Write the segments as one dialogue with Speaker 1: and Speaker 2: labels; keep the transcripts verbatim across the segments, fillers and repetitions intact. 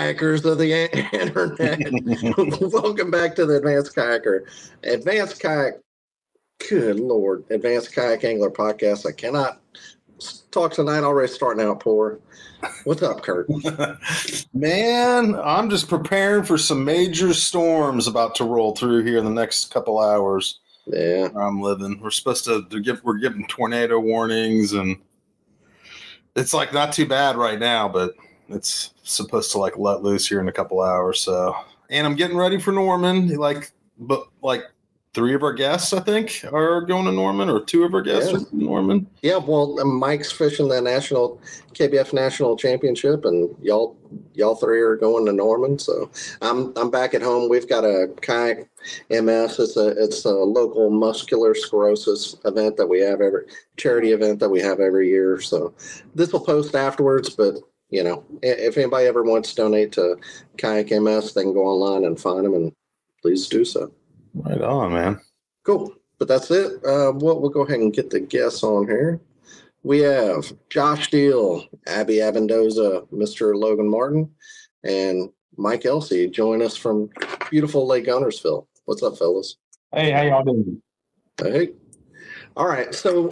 Speaker 1: kayakers of the internet. Welcome back to the Advanced Kayaker. Advanced Kayak, good Lord, Advanced Kayak Angler Podcast. I cannot talk tonight, already starting out poor. What's up, Kurt?
Speaker 2: Man, I'm just preparing for some major storms about to roll through here in the next couple hours.
Speaker 1: Yeah.
Speaker 2: Where I'm living. We're supposed to, to give, we're giving tornado warnings, and it's like not too bad right now, but it's supposed to like let loose here in a couple hours. So, and I'm getting ready for Norman. Like, but like three of our guests, I think, are going to Norman, or two of our guests yeah. are going to Norman.
Speaker 1: Yeah, well, Mike's fishing the national K B F National Championship, and y'all, y'all three are going to Norman. So I'm I'm back at home. We've got a kayak M S. It's a it's a local muscular sclerosis event that we have every charity event that we have every year. So this will post afterwards, but. You know, if anybody ever wants to donate to Kayak M S, they can go online and find them, and please do so.
Speaker 2: Right on, man.
Speaker 1: Cool. But that's it. Uh, we'll, we'll go ahead and get the guests on here. We have Josh Deal, Abby Abendoza, Mister Logan Martin, and Mike Elsey join us from beautiful Lake Guntersville. What's up, fellas?
Speaker 3: Hey, how y'all doing?
Speaker 1: Hey. All right. So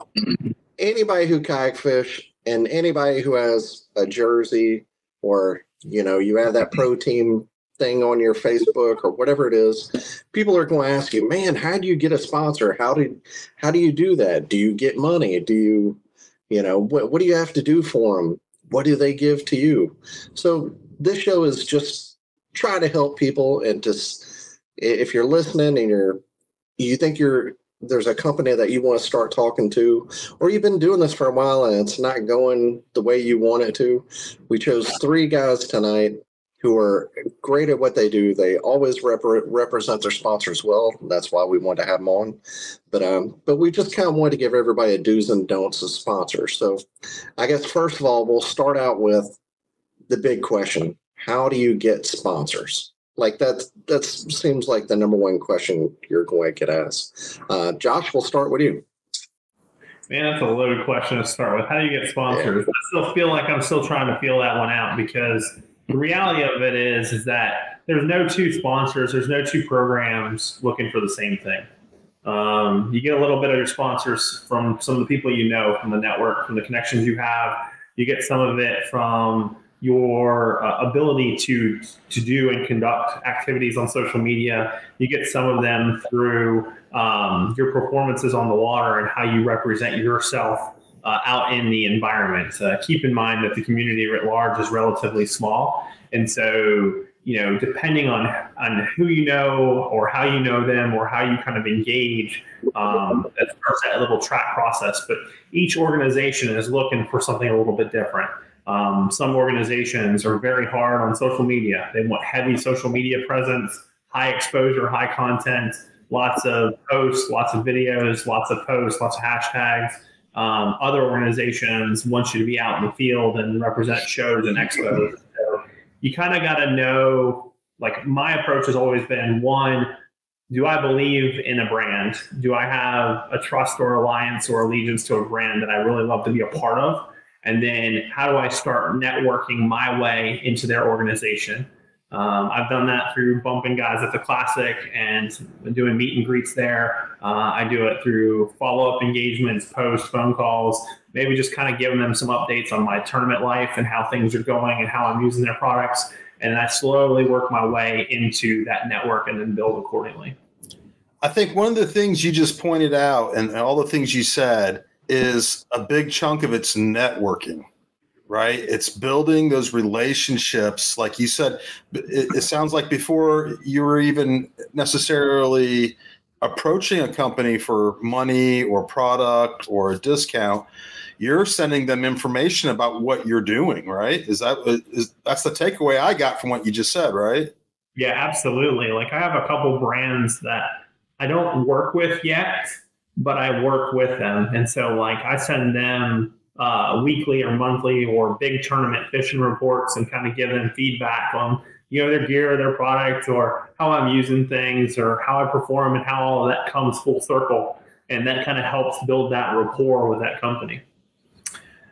Speaker 1: anybody who kayak fish, and anybody who has a jersey, or, you know, you have that pro team thing on your Facebook or whatever it is, people are going to ask you, man, how do you get a sponsor? How do, how do you do that? Do you get money? Do you, you know, what, what do you have to do for them? What do they give to you? So this show is just try to help people, and just, if you're listening and you're, you think you're, there's a company that you want to start talking to, or you've been doing this for a while and it's not going the way you want it to, we chose three guys tonight who are great at what they do. They always rep- represent their sponsors well. That's why we wanted to have them on. But um, but we just kind of wanted to give everybody a do's and don'ts as sponsors. So I guess first of all, we'll start out with the big question. How do you get sponsors? Like that, that seems like the number one question you're going to get asked. Uh, Josh, we'll start with you.
Speaker 3: Man, that's a loaded question to start with. How do you get sponsors? Yeah. I still feel like I'm still trying to feel that one out, because the reality of it is, is that there's no two sponsors, there's no two programs looking for the same thing. Um, you get a little bit of your sponsors from some of the people you know, from the network, from the connections you have. You get some of it from your uh, ability to to do and conduct activities on social media. You get some of them through um, your performances on the water and how you represent yourself uh, out in the environment. Uh, keep in mind that the community at large is relatively small. And so, you know, depending on, on who you know or how you know them or how you kind of engage, um, that starts that little track process. But each organization is looking for something a little bit different. Um, some organizations are very hard on social media. They want heavy social media presence, high exposure, high content, lots of posts, lots of videos, lots of posts, lots of hashtags. Um, other organizations want you to be out in the field and represent shows and expos. So you kind of got to know, like my approach has always been, one, do I believe in a brand? Do I have a trust or alliance or allegiance to a brand that I really love to be a part of? And then how do I start networking my way into their organization? Um, I've done that through bumping guys at the Classic and doing meet and greets there. Uh, I do it through follow-up engagements, posts, phone calls, maybe just kind of giving them some updates on my tournament life and how things are going and how I'm using their products. And I slowly work my way into that network and then build accordingly.
Speaker 2: I think one of the things you just pointed out and all the things you said is a big chunk of it's networking, right? It's building those relationships. Like you said, it, it sounds like before you were even necessarily approaching a company for money or product or a discount, you're sending them information about what you're doing, right? Is that is that's the takeaway I got from what you just said, right?
Speaker 3: Yeah, absolutely. Like I have a couple brands that I don't work with yet, but I work with them. And so like I send them uh, weekly or monthly or big tournament fishing reports and kind of give them feedback on, you know, their gear, their product, or how I'm using things or how I perform and how all of that comes full circle. And that kind of helps build that rapport with that company.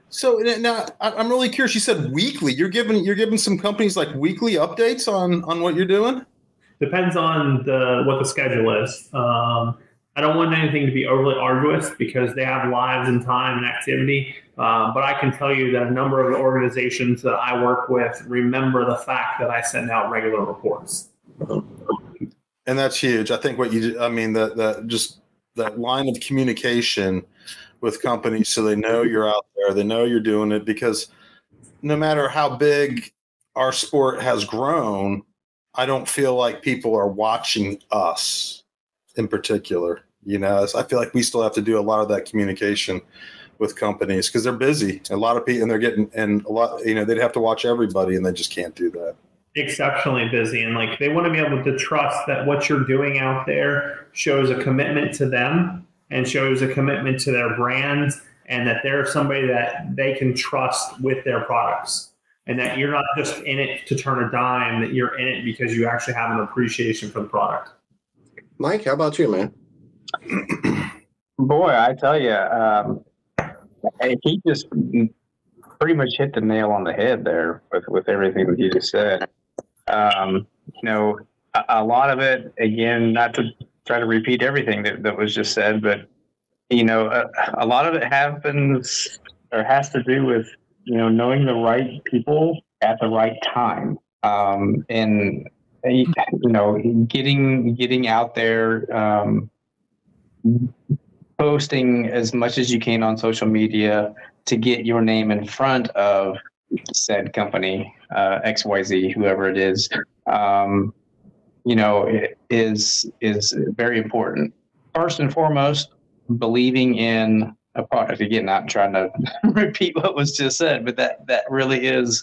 Speaker 2: So now I'm really curious. You said weekly. You're giving you're giving some companies like weekly updates on on what you're doing.
Speaker 3: Depends on the what the schedule is. Um, I don't want anything to be overly arduous because they have lives and time and activity. Uh, but I can tell you that a number of the organizations that I work with remember the fact that I send out regular reports.
Speaker 2: And that's huge. I think what you, I mean, that that just that line of communication with companies so they know you're out there, they know you're doing it, because no matter how big our sport has grown, I don't feel like people are watching us in particular. You know, I feel like we still have to do a lot of that communication with companies because they're busy. A lot of people, and they're getting, and a lot, you know, they'd have to watch everybody, and they just can't do that.
Speaker 3: Exceptionally busy, and like they want to be able to trust that what you're doing out there shows a commitment to them and shows a commitment to their brands, and that they're somebody that they can trust with their products, and that you're not just in it to turn a dime, that you're in it because you actually have an appreciation for the product.
Speaker 1: Mike, how about you, man?
Speaker 4: Boy, I tell you, um, he just pretty much hit the nail on the head there with, with everything that you just said. Um, you know, a, a lot of it, again, not to try to repeat everything that, that was just said, but, you know, a, a lot of it happens or has to do with, you know, knowing the right people at the right time. Um, and, you know, getting, getting out there, um, posting as much as you can on social media to get your name in front of said company, uh, X Y Z, whoever it is, um, you know, it is is very important. First and foremost, believing in a product. Again, not trying to repeat what was just said, but that that really is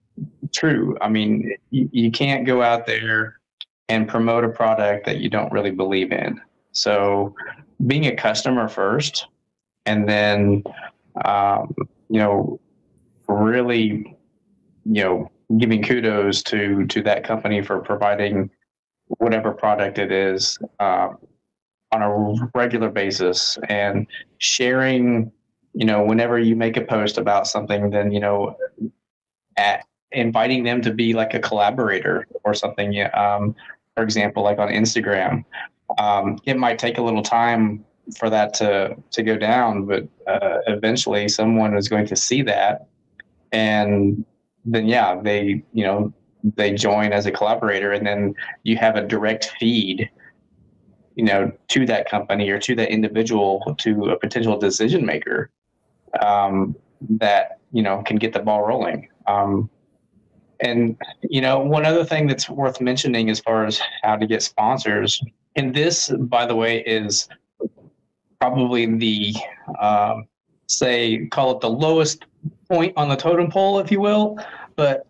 Speaker 4: true. I mean, you, you can't go out there and promote a product that you don't really believe in. So being a customer first, and then, um, you know, really, you know, giving kudos to, to that company for providing whatever product it is, um, on a regular basis, and sharing, you know, whenever you make a post about something, then, you know, at inviting them to be like a collaborator or something. Um, for example, like on Instagram, um, it might take a little time for that to, to go down, but uh, eventually someone is going to see that. And then, yeah, they, you know, they join as a collaborator, and then you have a direct feed, you know, to that company or to that individual, to a potential decision maker, um, that, you know, can get the ball rolling. Um, and, you know, one other thing that's worth mentioning as far as how to get sponsors, and this, by the way, is probably the, um, say, call it the lowest point on the totem pole, if you will, but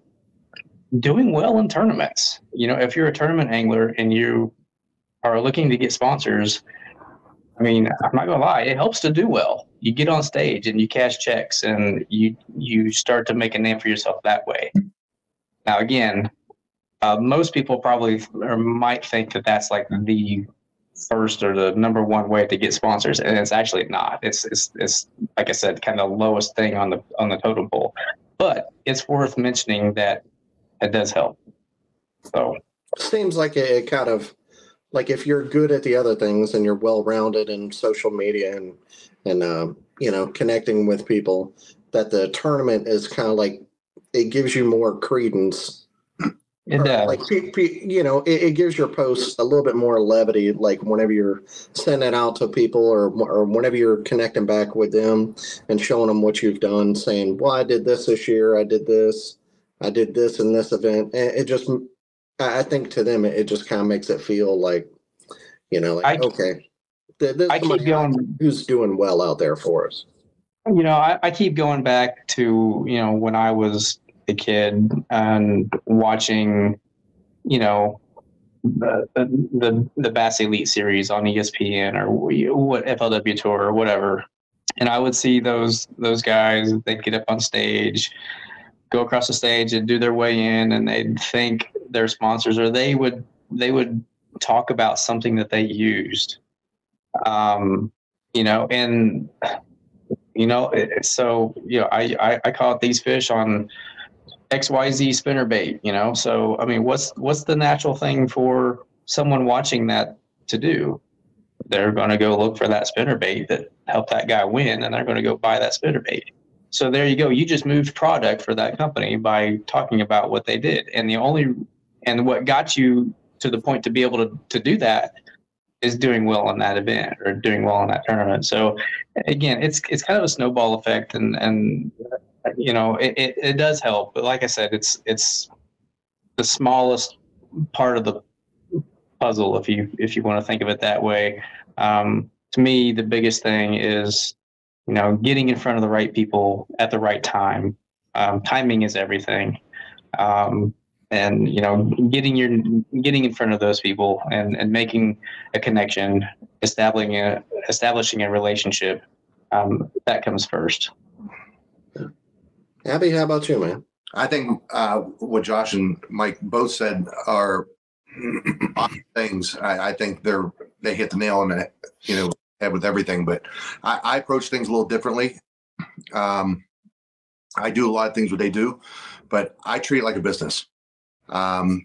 Speaker 4: doing well in tournaments. You know, if you're a tournament angler and you are looking to get sponsors, I mean, I'm not gonna lie, it helps to do well. You get on stage and you cash checks, and you you start to make a name for yourself that way. Now, again, uh, most people probably or might think that that's like the first or the number one way to get sponsors, and it's actually not. It's it's it's like I said, kind of the lowest thing on the on the totem pole. But it's worth mentioning that it does help. So
Speaker 1: seems like it, it kind of, like if you're good at the other things and you're well-rounded in social media and and um, you know, connecting with people, that the tournament is kind of like, it gives you more credence.
Speaker 4: It does.
Speaker 1: Like, you know, it, it gives your posts a little bit more levity, like whenever you're sending out to people, or or whenever you're connecting back with them and showing them what you've done, saying, well, I did this this year, I did this, I did this in this event. And it just, I think to them, it just kind of makes it feel like, you know, like,
Speaker 4: I,
Speaker 1: okay, this is
Speaker 4: I keep going,
Speaker 1: who's doing well out there for us.
Speaker 4: You know, I, I keep going back to, you know, when I was a kid and watching, you know, the the the Bass Elite Series on E S P N or what F L W Tour or whatever, and I would see those those guys. They'd get up on stage, go across the stage, and do their way in, and they'd thank their sponsors, or they would they would talk about something that they used, um, you know, and You know, it, so you know, I, I I caught these fish on X Y Z spinnerbait. You know, so I mean, what's what's the natural thing for someone watching that to do? They're going to go look for that spinnerbait that helped that guy win, and they're going to go buy that spinnerbait. So there you go. You just moved product for that company by talking about what they did, and the only and what got you to the point to be able to to do that is doing well on that event or doing well in that tournament. So again, it's it's kind of a snowball effect, and and you know it, it, it does help. But like I said, it's it's the smallest part of the puzzle, if you if you want to think of it that way. Um, to me, the biggest thing is you know getting in front of the right people at the right time. Um, timing is everything. Um, and you know getting your getting in front of those people and, and making a connection, establishing a establishing a relationship, um, that comes first.
Speaker 1: Abby, how about you, man?
Speaker 5: I think uh, what Josh and Mike both said are things. I, I think they're they hit the nail on the you know head with everything. But I, I approach things a little differently. Um, I do a lot of things what they do, but I treat it like a business. Um,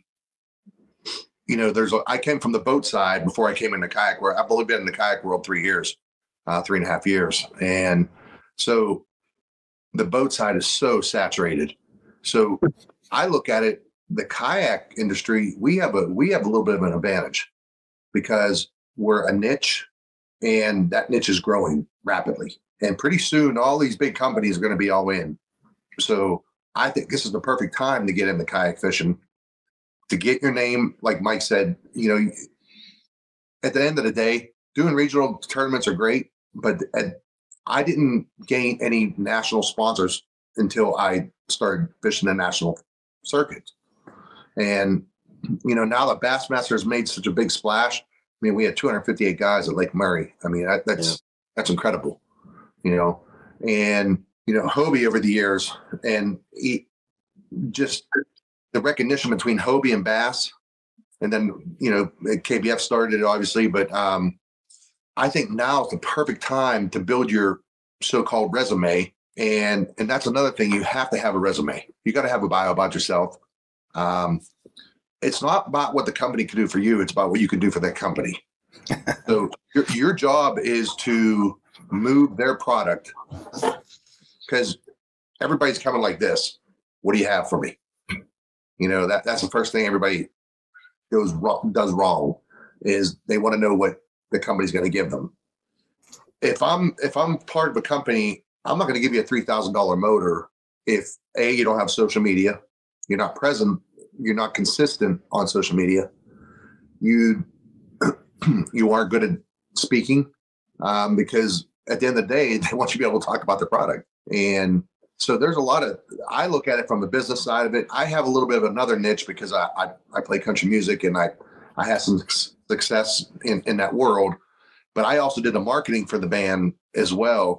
Speaker 5: you know, there's, a, I came from the boat side before I came into kayak world. I've only been in the kayak world three years, uh, three and a half years. And so the boat side is so saturated. So I look at it, the kayak industry, we have a, we have a little bit of an advantage because we're a niche and that niche is growing rapidly. And pretty soon all these big companies are going to be all in. So I think this is the perfect time to get into kayak fishing. To get your name, like Mike said, you know, at the end of the day, doing regional tournaments are great, but at, I didn't gain any national sponsors until I started fishing the national circuit. And, you know, now that Bassmaster has made such a big splash, I mean, we had two hundred fifty-eight guys at Lake Murray. I mean, that, that's, yeah. that's incredible, you know, and, you know, Hobie over the years and he just, the recognition between Hobie and Bass, and then, you know, K B F started it obviously, but um, I think now is the perfect time to build your so-called resume. And, and that's another thing. You have to have a resume. You got to have a bio about yourself. Um, it's not about what the company can do for you. It's about what you can do for that company. So your, your job is to move their product because everybody's coming like this. What do you have for me? You know, that that's the first thing everybody goes wrong, does wrong is they want to know what the company's going to give them. If I'm if I'm part of a company, I'm not going to give you a three thousand dollars motor if A, you don't have social media, you're not present, you're not consistent on social media, you you aren't good at speaking, um, because at the end of the day, they want you to be able to talk about the product. And so there's a lot of, I look at it from the business side of it. I have a little bit of another niche because I, I, I play country music and I, I had some success in, in that world, but I also did the marketing for the band as well.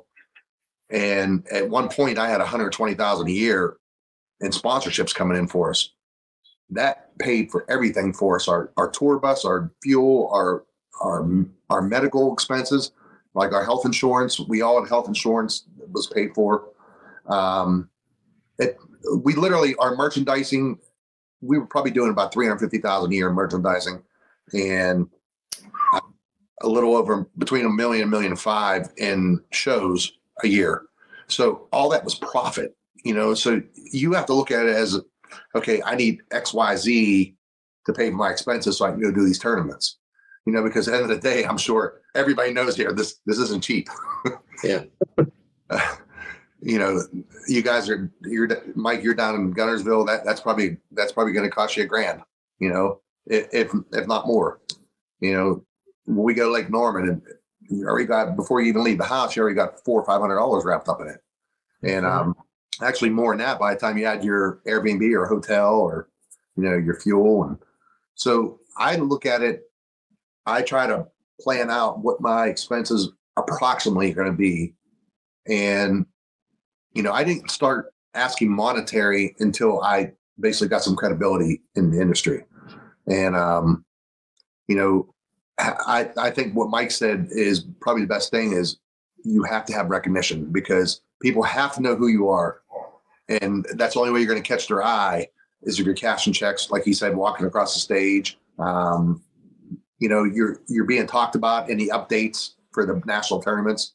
Speaker 5: And at one point I had one hundred twenty thousand a year in sponsorships coming in for us. That paid for everything for us. Our, our tour bus, our fuel, our, our, our medical expenses, like our health insurance. We all had health insurance that was paid for. Um, it, we literally, our merchandising, we were probably doing about three hundred fifty thousand a year in merchandising and a little over between a million and a million and five in shows a year. So all that was profit, you know, so you have to look at it as, okay, I need X, Y, Z to pay for my expenses so I can go do these tournaments, you know, because at the end of the day, I'm sure everybody knows here, this, this isn't cheap.
Speaker 1: Yeah.
Speaker 5: uh, You know, you guys are, you're Mike, you're down in Gunnersville. That that's probably, that's probably going to cost you a grand, you know, if, if, if not more, you know, when we go to Lake Norman and you already got, before you even leave the house, you already got four or five hundred dollars wrapped up in it. And, um, actually more than that by the time you had your Airbnb or hotel or, you know, your fuel. And so I look at it, I try to plan out what my expenses approximately are going to be. And, you know, I didn't start asking monetary until I basically got some credibility in the industry. And, um, you know, I, I think what Mike said is probably the best thing is you have to have recognition because people have to know who you are. And that's the only way you're going to catch their eye is if you're cashing checks, like he said, walking across the stage. Um, you know, you're you're being talked about in the updates for the national tournaments.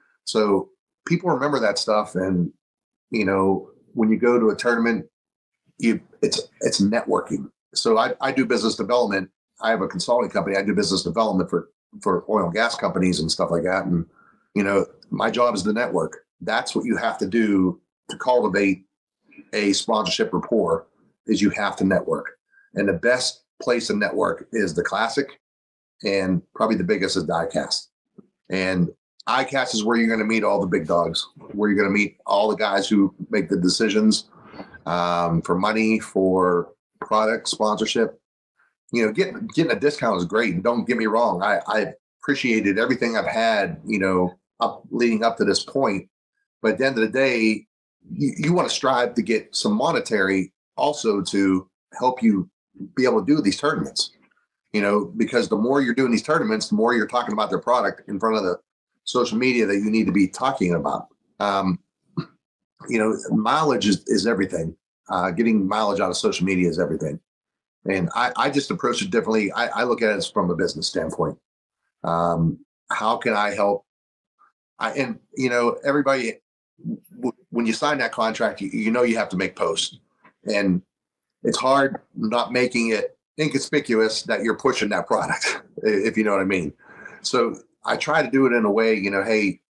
Speaker 5: So people remember that stuff. And, you know, when you go to a tournament, you it's it's networking. So I, I do business development. I have a consulting company. I do business development for, for oil and gas companies and stuff like that. And, you know, my job is the network. That's what you have to do to cultivate a sponsorship rapport is you have to network. And the best place to network is the Classic, and probably the biggest is the ICAST. And ICAST is where you're going to meet all the big dogs, where you're going to meet all the guys who make the decisions um, for money, for product sponsorship. You know, getting getting a discount is great. And don't get me wrong, I, I appreciated everything I've had, you know, up leading up to this point. But at the end of the day, you, you want to strive to get some monetary also to help you be able to do these tournaments. You know, because the more you're doing these tournaments, the more you're talking about their product in front of the social media that you need to be talking about. Um, you know, mileage is, is everything. Uh, getting mileage out of social media is everything. And I, I just approach it differently. I, I look at it from a business standpoint. Um, how can I help? I, and, you know, everybody, w- when you sign that contract, you, you know you have to make posts. And it's hard not making it inconspicuous that you're pushing that product, if you know what I mean. So I try to do it in a way, you know, hey,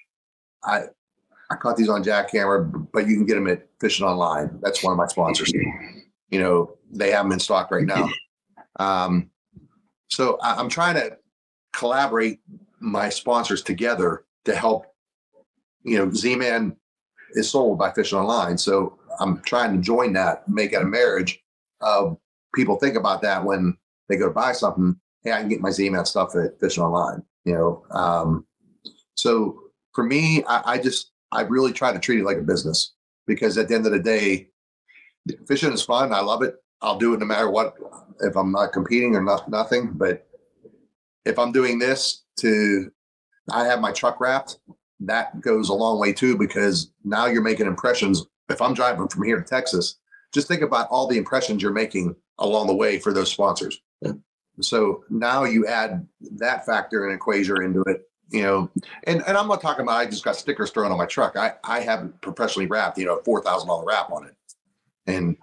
Speaker 5: I I caught these on Jackhammer, but you can get them at Fishing Online. That's one of my sponsors. You know, they have them in stock right now. Um, so I, I'm trying to collaborate my sponsors together to help. You know, Z-Man is sold by Fishing Online, so I'm trying to join that, make it a marriage of people think about that when they go to buy something. Hey, I can get my Z-Man stuff at Fishing Online, you know? Um, so for me, I, I just, I really try to treat it like a business because at the end of the day, fishing is fun. I love it. I'll do it no matter what, if I'm not competing or not, nothing. But if I'm doing this to, I have my truck wrapped, that goes a long way too, because now you're making impressions. If I'm driving from here to Texas, just think about all the impressions you're making along the way for those sponsors. Yeah. So now you add that factor and equation into it, you know, and, and I'm not talking about, I just got stickers thrown on my truck. I, I haven't professionally wrapped, you know, four thousand dollars wrap on it. And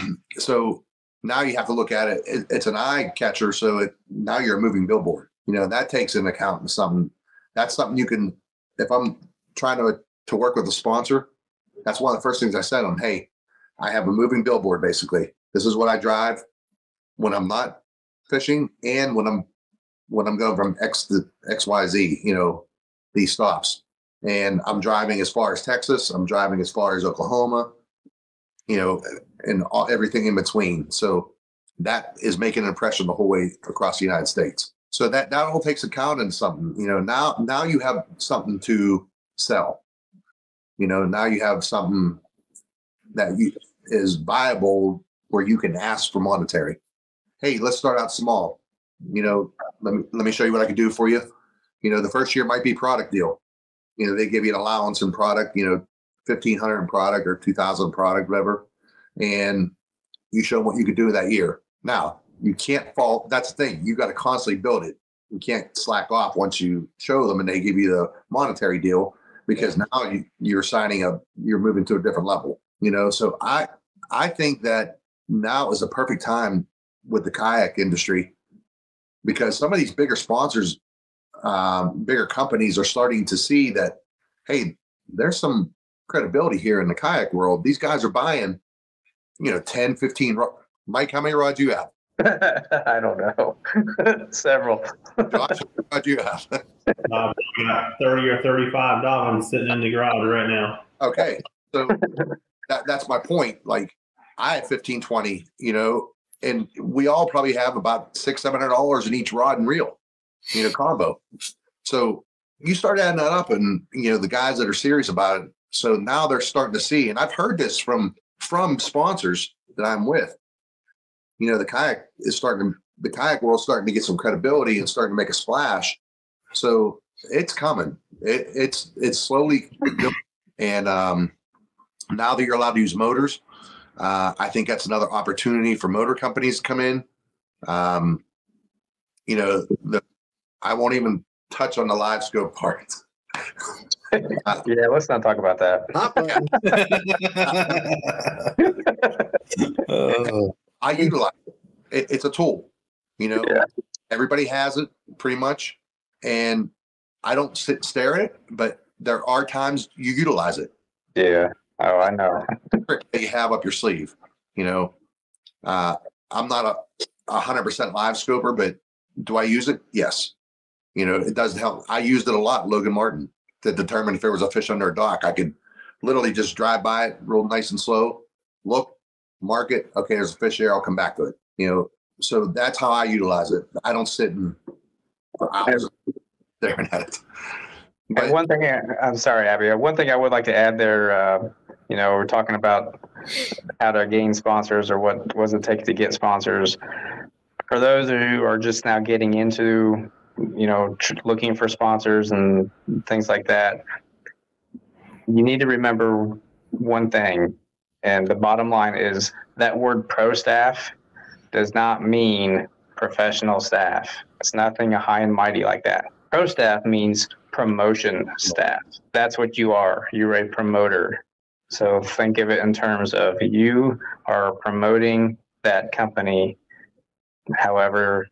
Speaker 5: so now you have to look at it. it it's an eye catcher. So it, now you're a moving billboard, you know, that takes into account something. That's something you can, if I'm trying to, to work with a sponsor, that's one of the first things I said to them. Hey, I have a moving billboard, basically. This is what I drive when I'm not fishing and when I'm when I'm going from X to X Y Z, you know, these stops. And I'm driving as far as Texas. I'm driving as far as Oklahoma, you know, and all, everything in between. So that is making an impression the whole way across the United States. So that, that all takes account in something, you know, now, now you have something to sell, you know, now you have something that you, is viable where you can ask for monetary. Hey, let's start out small. You know, let me, let me show you what I can do for you. You know, the first year might be product deal. You know, they give you an allowance in product, you know, fifteen hundred in product or two thousand product, whatever. And you show them what you could do that year. Now, you can't fall. That's the thing. You got to constantly build it. You can't slack off once you show them and they give you the monetary deal, because now you, you're signing up, you're moving to a different level, you know? So I, I think that now is the perfect time with the kayak industry, because some of these bigger sponsors, um, bigger companies are starting to see that, hey, there's some credibility here in the kayak world. These guys are buying, you know, ten, fifteen. Mike, how many rods you have?
Speaker 4: I don't know. Several.
Speaker 5: Josh, how many rods you have?
Speaker 3: uh, we got thirty or thirty-five Dolphins sitting in the garage right now.
Speaker 5: Okay. So that, that's my point. Like, I have fifteen, twenty, you know, and we all probably have about six, seven hundred dollars in each rod and reel, you know, combo. So you start adding that up, and you know the guys that are serious about it. So now they're starting to see, and I've heard this from from sponsors that I'm with. You know, the kayak is starting to, the kayak world's starting to get some credibility and starting to make a splash. So it's coming. It, it's it's slowly building. And um, now that you're allowed to use motors, uh, I think that's another opportunity for motor companies to come in. Um, you know, the, I won't even touch on the live scope part.
Speaker 4: uh, yeah, let's not talk about that.
Speaker 5: uh, I utilize it. it. It's a tool. You know,
Speaker 4: yeah.
Speaker 5: Everybody has it pretty much, and I don't sit and stare at it, but there are times you utilize it.
Speaker 4: Yeah. Oh, I know.
Speaker 5: That you have up your sleeve. You know, uh, I'm not a a hundred percent live scoper, but do I use it? Yes. You know, it does help. I used it a lot, Logan Martin, to determine if there was a fish under a dock. I could literally just drive by it real nice and slow, look, mark it. Okay, there's a fish here. I'll come back to it. You know, so that's how I utilize it. I don't sit and for hours staring at it.
Speaker 4: But, and one thing, I'm sorry, Abby. One thing I would like to add there, uh, you know, we're talking about how to gain sponsors or what does it take to get sponsors. For those who are just now getting into, you know, tr- looking for sponsors and things like that, you need to remember one thing. And the bottom line is that word pro staff does not mean professional staff. It's nothing high and mighty like that. Pro staff means promotion staff. That's what you are. You're a promoter. So think of it in terms of you are promoting that company however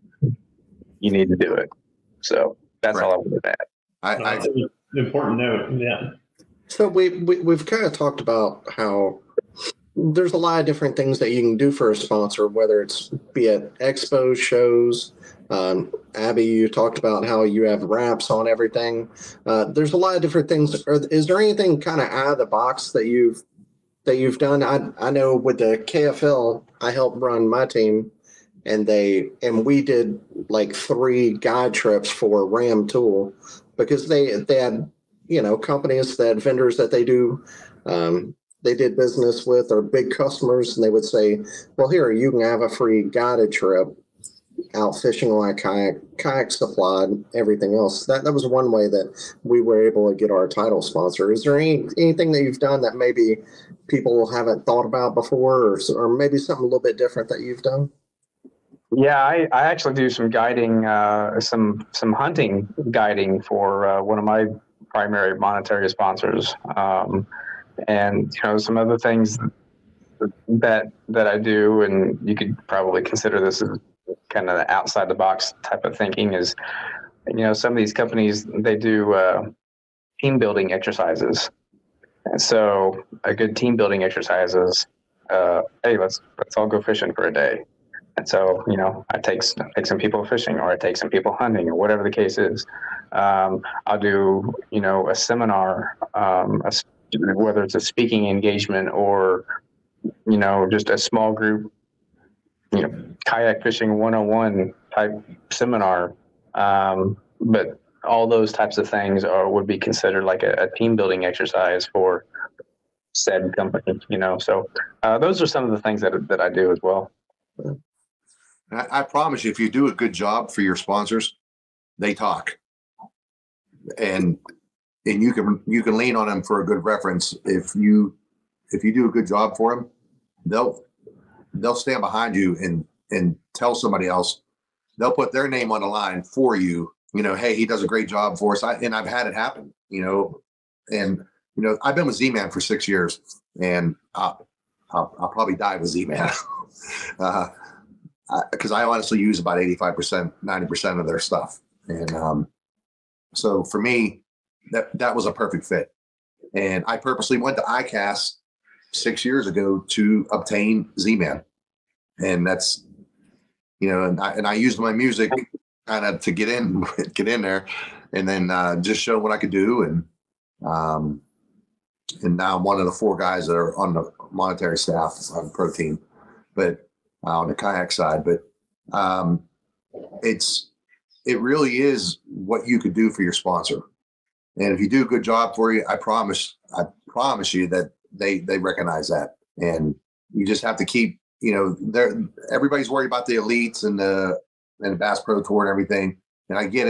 Speaker 4: you need to do it. So that's right. all I wanted to add.
Speaker 5: I, I,
Speaker 3: that's an important note. Yeah.
Speaker 1: So we, we, we've kind of talked about how there's a lot of different things that you can do for a sponsor, whether it's be it expos, shows. Um, Abby, you talked about how you have wraps on everything. Uh, there's a lot of different things. Is there anything kind of out of the box that you've that you've done? I I know with the K F L, I helped run my team, and they and we did like three guide trips for Ram Tool because they they had you know companies that vendors that they do. Um, they did business with or big customers, and they would say, well, here, you can have a free guided trip out fishing on a kayak, kayak supplied, everything else. That that was one way that we were able to get our title sponsor. Is there any anything that you've done that maybe people haven't thought about before, or, or maybe something a little bit different that you've done?
Speaker 4: Yeah, I, I actually do some guiding, uh, some some hunting guiding for uh, one of my primary monetary sponsors. Um, And you know some other things that that I do, and you could probably consider this as kind of outside the box type of thinking. Is you know some of these companies they do uh, team building exercises, and so a good team building exercise is, uh, hey, let's let's all go fishing for a day. And so you know I take take some people fishing, or I take some people hunting, or whatever the case is. Um, I'll do you know a seminar, um, a whether it's a speaking engagement or, you know, just a small group, you know, kayak fishing one oh one type seminar. Um, but all those types of things are would be considered like a, a team building exercise for said company, you know. So uh, those are some of the things that that I do as well.
Speaker 5: I, I promise you, if you do a good job for your sponsors, they talk. And And you can you can lean on them for a good reference. If you if you do a good job for them, they'll they'll stand behind you and and tell somebody else. They'll put their name on the line for you. You know, hey, he does a great job for us. I, and I've had it happen. You know, and you know I've been with Z-Man for six years, and I'll I'll, I'll probably die with Z-Man because uh, I, I honestly use about eighty-five percent, ninety percent of their stuff. And um, so for me. That that was a perfect fit. And I purposely went to I C A S six years ago to obtain Z-Man. And that's, you know, and I, and I used my music kind of to get in, get in there and then uh, just show what I could do. And, um, and now I'm one of the four guys that are on the monetary staff on Pro Team, but uh, on the kayak side, but um, it's, it really is what you could do for your sponsor. And if you do a good job for you, I promise, I promise you that they, they recognize that. And you just have to keep, you know, they're, everybody's worried about the elites and the, and the Bass Pro Tour and everything. And I get it.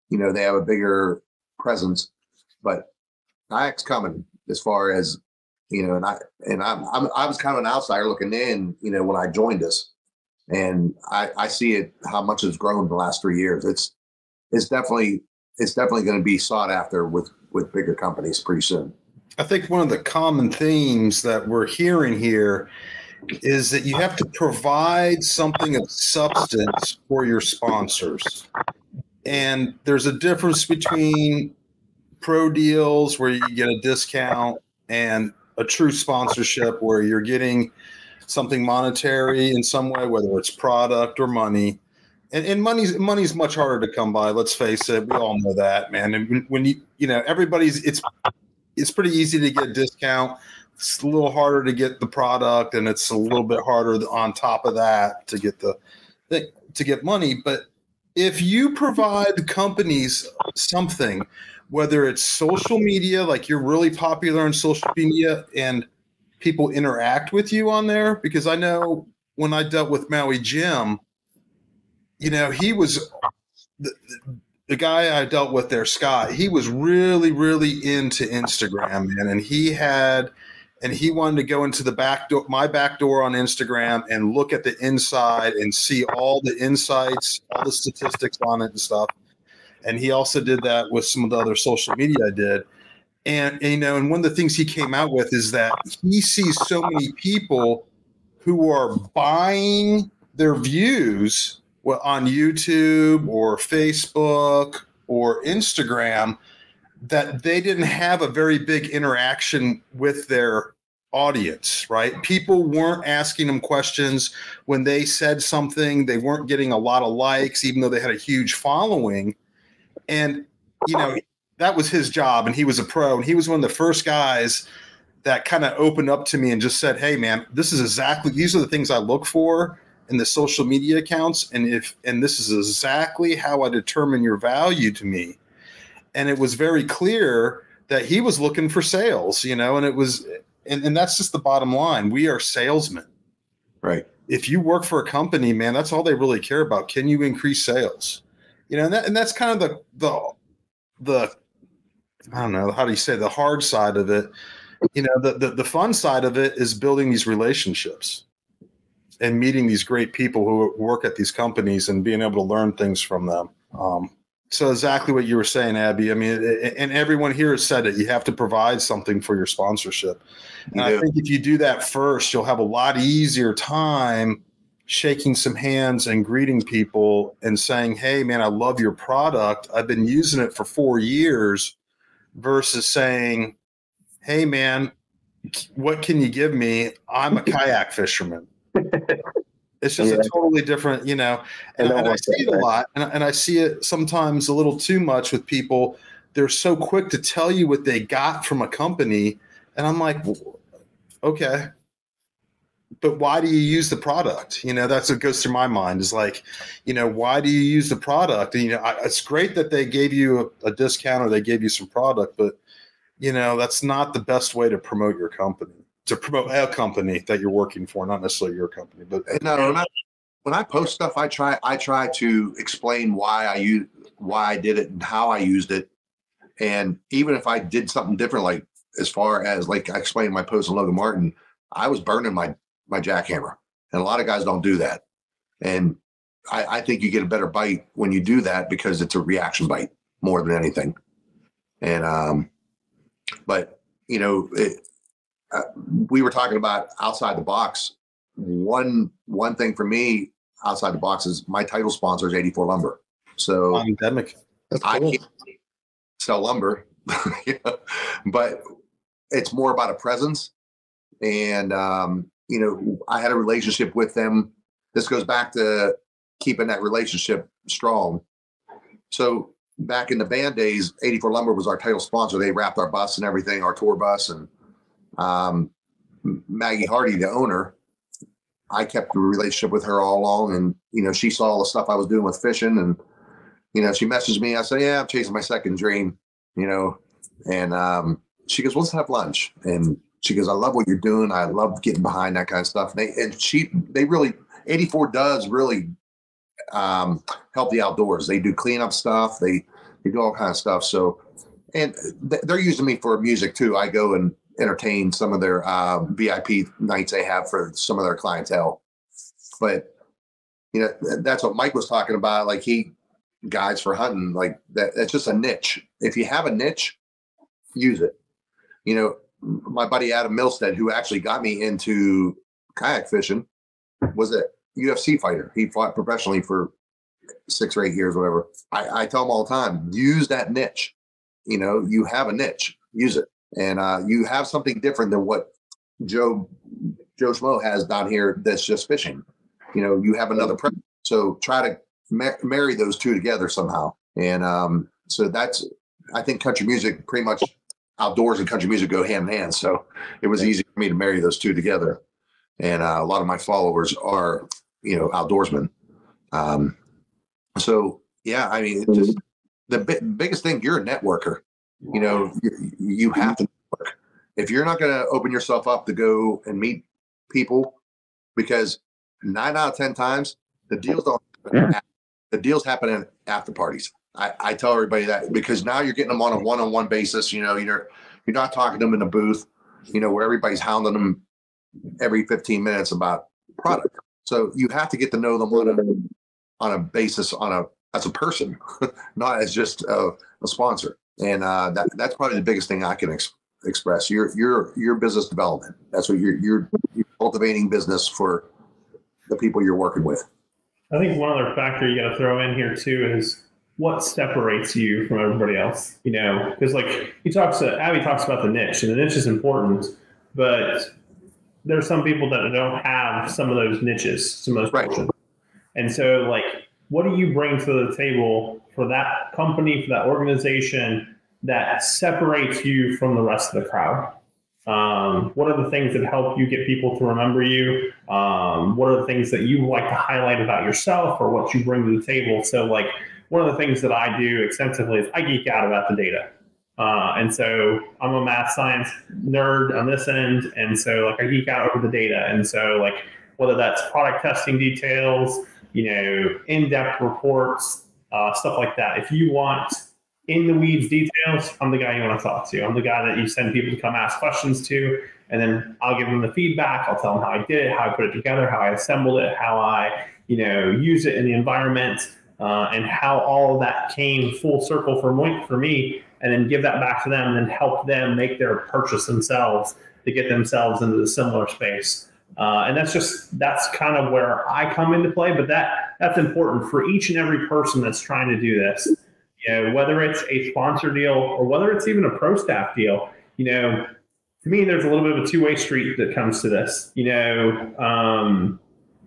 Speaker 5: you know, they have a bigger presence, but kayak's coming as far as, you know, and I, and I'm, I'm, I was kind of an outsider looking in, you know, when I joined us, and I, I see it, how much it's grown in the last three years. It's, it's definitely, it's definitely going to be sought after with, with bigger companies pretty soon.
Speaker 2: I think one of the common themes that we're hearing here is that you have to provide something of substance for your sponsors. And there's a difference between pro deals where you get a discount and a true sponsorship where you're getting something monetary in some way, whether it's product or money. And, and money's money's much harder to come by. Let's face it. We all know that, man. And when you, you know, everybody's, it's, it's pretty easy to get a discount. It's a little harder to get the product, and it's a little bit harder on top of that to get the, to get money. But if you provide companies something, whether it's social media, like you're really popular on social media and people interact with you on there, because I know when I dealt with Maui Jim, you know, he was the, the guy I dealt with there, Scott, he was really, really into Instagram, man. And he had, and he wanted to go into the back door, my back door on Instagram, and look at the inside and see all the insights, all the statistics on it and stuff. And he also did that with some of the other social media I did. And, and, you know, and one of the things he came out with is that he sees so many people who are buying their views on YouTube or Facebook or Instagram, that they didn't have a very big interaction with their audience, right? People weren't asking them questions when they said something. They weren't getting a lot of likes, even though they had a huge following. And, you know, that was his job, and he was a pro. And he was one of the first guys that kind of opened up to me and just said, hey, man, this is exactly, these are the things I look for in the social media accounts. And if, and this is exactly how I determine your value to me. And it was very clear that he was looking for sales, you know, and it was, and, and that's just the bottom line. We are salesmen.
Speaker 5: Right.
Speaker 2: If you work for a company, man, that's all they really care about. Can you increase sales? You know, and, that, and that's kind of the, the, the, I don't know, how do you say, the hard side of it. You know, the, the, the fun side of it is building these relationships and meeting these great people who work at these companies and being able to learn things from them. Um, so exactly what you were saying, Abby. I mean, and everyone here has said it. You have to provide something for your sponsorship. And I think if you do that first, you'll have a lot easier time shaking some hands and greeting people and saying, hey, man, I love your product. I've been using it for four years versus saying, hey, man, what can you give me? I'm a kayak fisherman. It's just yeah. a totally different, you know, and, and I see it a lot, and, and I see it sometimes a little too much with people. They're so quick to tell you what they got from a company, and I'm like, okay, but why do you use the product? You know, that's what goes through my mind is like, you know, why do you use the product? And, you know, I, it's great that they gave you a, a discount or they gave you some product, but, you know, that's not the best way to promote your company. To promote a company that you're working for, not necessarily your company. But
Speaker 5: no, when I, when I post stuff, I try I try to explain why I use why I did it and how I used it. And even if I did something different, like as far as like I explained in my post on Logan Martin, I was burning my my jackhammer, and a lot of guys don't do that. And I, I think you get a better bite when you do that because it's a reaction bite more than anything. And um, but you know. It, Uh, we were talking about outside the box. One one thing for me outside the box is my title sponsor is eighty-four Lumber. So
Speaker 2: Endemic.
Speaker 1: That's cool.
Speaker 5: I can't sell lumber, you know, but it's more about a presence. And um, you know, I had a relationship with them. This goes back to keeping that relationship strong. So back in the band days, eighty-four Lumber was our title sponsor. They wrapped our bus and everything, our tour bus, and Um, Maggie Hardy, the owner, I kept a relationship with her all along, and you know, she saw all the stuff I was doing with fishing, and you know, she messaged me. I said, "Yeah, I'm chasing my second dream," you know, and um, she goes, "Well, let's have lunch." And she goes, "I love what you're doing. I love getting behind that kind of stuff." And they and she, they really, eighty-four does really um, help the outdoors. They do cleanup stuff. They You do all kinds of stuff. So, and th- they're using me for music too. I go and entertain some of their uh, V I P nights they have for some of their clientele. But, you know, that's what Mike was talking about. Like he guides for hunting, like that. That's just a niche. If you have a niche, use it. You know, my buddy Adam Milstead, who actually got me into kayak fishing, was a U F C fighter. He fought professionally for six or eight years, whatever. I, I tell him all the time, use that niche. You know, you have a niche, use it. And uh, you have something different than what Joe Joe Schmo has down here that's just fishing. You know, you have another presence. So try to ma- marry those two together somehow. And um, so that's, I think country music, pretty much outdoors and country music go hand in hand. So it was easy for me to marry those two together. And uh, a lot of my followers are, you know, outdoorsmen. Um, so, yeah, I mean, it just the bi- biggest thing, you're a networker. You know, you, you have to network. If you're not going to open yourself up to go and meet people, because nine out of ten times the deals don't happen at, the deals happen in after parties. I, I tell everybody that, because now you're getting them on a one-on-one basis. You know, you're you're not talking to them in a booth, you know, where everybody's hounding them every fifteen minutes about product. So you have to get to know them on a on a basis, on a as a person, not as just a, a sponsor. And uh, that that's probably the biggest thing I can ex- express. Your your your business development. That's what you're, you're you're cultivating business for the people you're working with.
Speaker 3: I think one other factor you got to throw in here too is what separates you from everybody else. You know, because like he talks, uh, Abby talks about the niche, and the niche is important, but there are some people that don't have some of those niches, some of those
Speaker 5: Right.
Speaker 3: portions. And so, like, what do you bring to the table for that company, for that organization that separates you from the rest of the crowd? Um, what are the things that help you get people to remember you? Um, what are the things that you like to highlight about yourself or what you bring to the table? So, like, one of the things that I do extensively is I geek out about the data. Uh, and so I'm a math science nerd on this end. And so, like, I geek out over the data. And so, like, whether that's product testing details, you know, in-depth reports, uh, stuff like that. If you want in the weeds details, I'm the guy you want to talk to. I'm the guy that you send people to come ask questions to, and then I'll give them the feedback. I'll tell them how I did it, how I put it together, how I assembled it, how I, you know, use it in the environment, uh, and how all of that came full circle for me, for me, and then give that back to them and then help them make their purchase themselves to get themselves into the similar space. Uh, and that's just, that's kind of where I come into play, but that that's important for each and every person that's trying to do this. You know, whether it's a sponsor deal or whether it's even a pro staff deal, you know, to me, there's a little bit of a two-way street that comes to this. You know, um,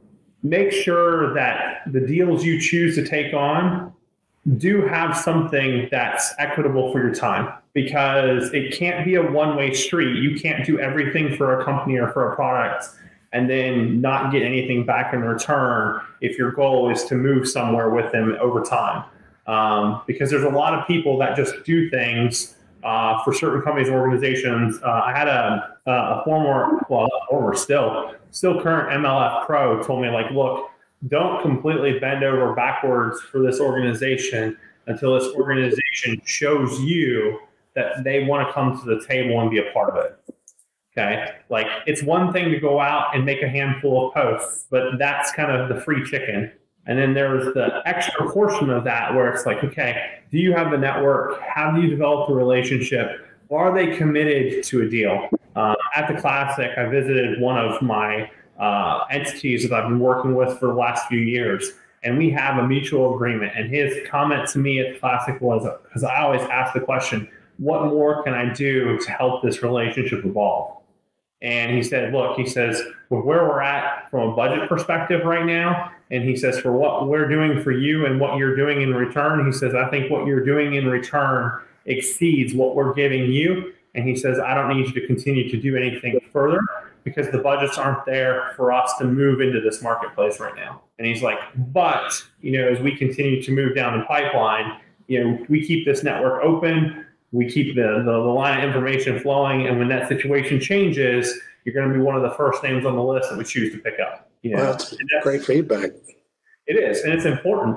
Speaker 3: make sure that the deals you choose to take on do have something that's equitable for your time, because it can't be a one-way street. You can't do everything for a company or for a product and then not get anything back in return if your goal is to move somewhere with them over time. Um, because there's a lot of people that just do things uh, for certain companies and organizations. Uh, I had a, a former, well, not former, still, still current M L F pro told me, like, look, don't completely bend over backwards for this organization until this organization shows you that they want to come to the table and be a part of it. Okay. Like, it's one thing to go out and make a handful of posts, but that's kind of the free chicken. And then there's the extra portion of that where it's like, okay, do you have the network? How do you develop the relationship? Are they committed to a deal? Uh, at the Classic, I visited one of my uh, entities that I've been working with for the last few years, and we have a mutual agreement. And his comment to me at the Classic was, because I always ask the question, what more can I do to help this relationship evolve? And he said, look, he says, with where we're at from a budget perspective right now, and he says, for what we're doing for you and what you're doing in return, he says, I think what you're doing in return exceeds what we're giving you. And he says, I don't need you to continue to do anything further because the budgets aren't there for us to move into this marketplace right now. And he's like, but, you know, as we continue to move down the pipeline, you know, we keep this network open. We keep the, the, the line of information flowing, and when that situation changes, you're going to be one of the first names on the list that we choose to pick up. You know,
Speaker 1: Well, that's great feedback.
Speaker 3: It is, and it's important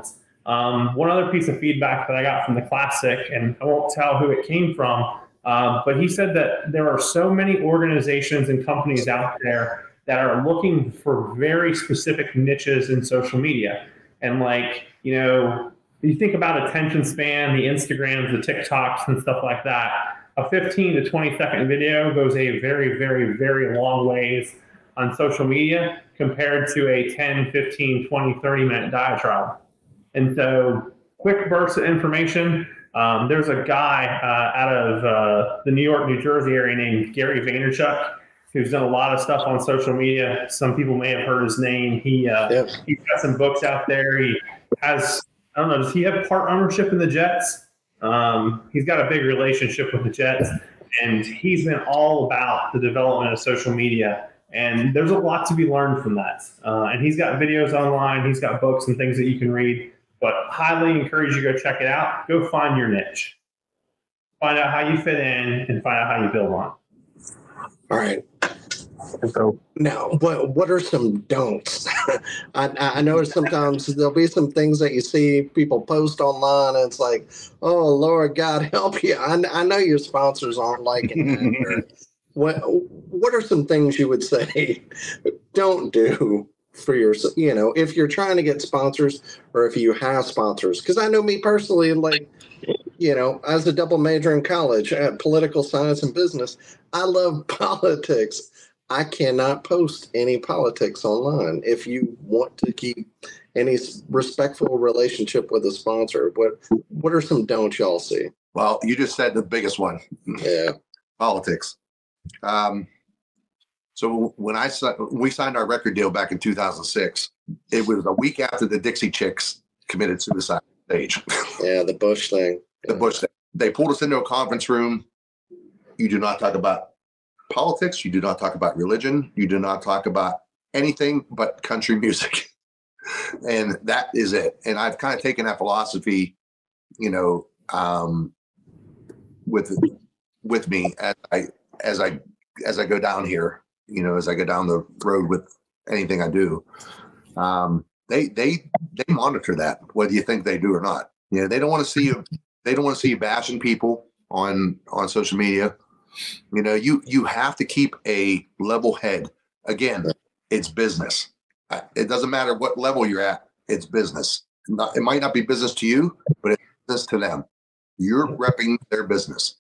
Speaker 3: Um, one other piece of feedback that I got from the Classic, and I won't tell who it came from, um, but he said that there are so many organizations and companies out there that are looking for very specific niches in social media. And like, you know, you think about attention span, the Instagrams, the TikToks and stuff like that, a fifteen to twenty second video goes a very, very, very long ways on social media compared to a ten, fifteen, twenty, thirty minute diatribe. And so quick bursts of information. Um, there's a guy uh, out of uh, the New York, New Jersey area named Gary Vaynerchuk, who's done a lot of stuff on social media. Some people may have heard his name. He uh, yep. He's got some books out there. He has, I don't know, does he have part ownership in the Jets? Um, he's got a big relationship with the Jets, and he's been all about the development of social media. And there's a lot to be learned from that. Uh, and he's got videos online. He's got books and things that you can read. But highly encourage you to go check it out. Go find your niche. Find out how you fit in and find out how you build on.
Speaker 1: All right. Now, what what are some don'ts? I, I know sometimes there'll be some things that you see people post online, and it's like, oh, Lord God, help you. I, I know your sponsors aren't liking that. What what are some things you would say don't do for your, you know, if you're trying to get sponsors or if you have sponsors? Because I know me personally, like, you know, as a double major in college at political science and business, I love politics. I cannot post any politics online. If you want to keep any respectful relationship with a sponsor, what what are some don'ts y'all see?
Speaker 5: Well, you just said the biggest one.
Speaker 1: Yeah,
Speaker 5: politics. Um, so when I we signed our record deal back in two thousand six, it was a week after the Dixie Chicks committed suicide on stage.
Speaker 1: Yeah, the Bush thing.
Speaker 5: The Bush thing. They pulled us into a conference room. You do not talk about politics. You do not talk about religion. You do not talk about anything but country music. And that is it. And I've kind of taken that philosophy, you know, um, with with me as I as I as I go down here, you know, as I go down the road with anything I do. Um, they they they monitor that, whether you think they do or not. You know, they don't want to see you. They don't want to see you bashing people on on social media. You know, you you have to keep a level head. Again, it's business. It doesn't matter what level you're at. It's business. Not, it might not be business to you, but it's business to them. You're repping their business.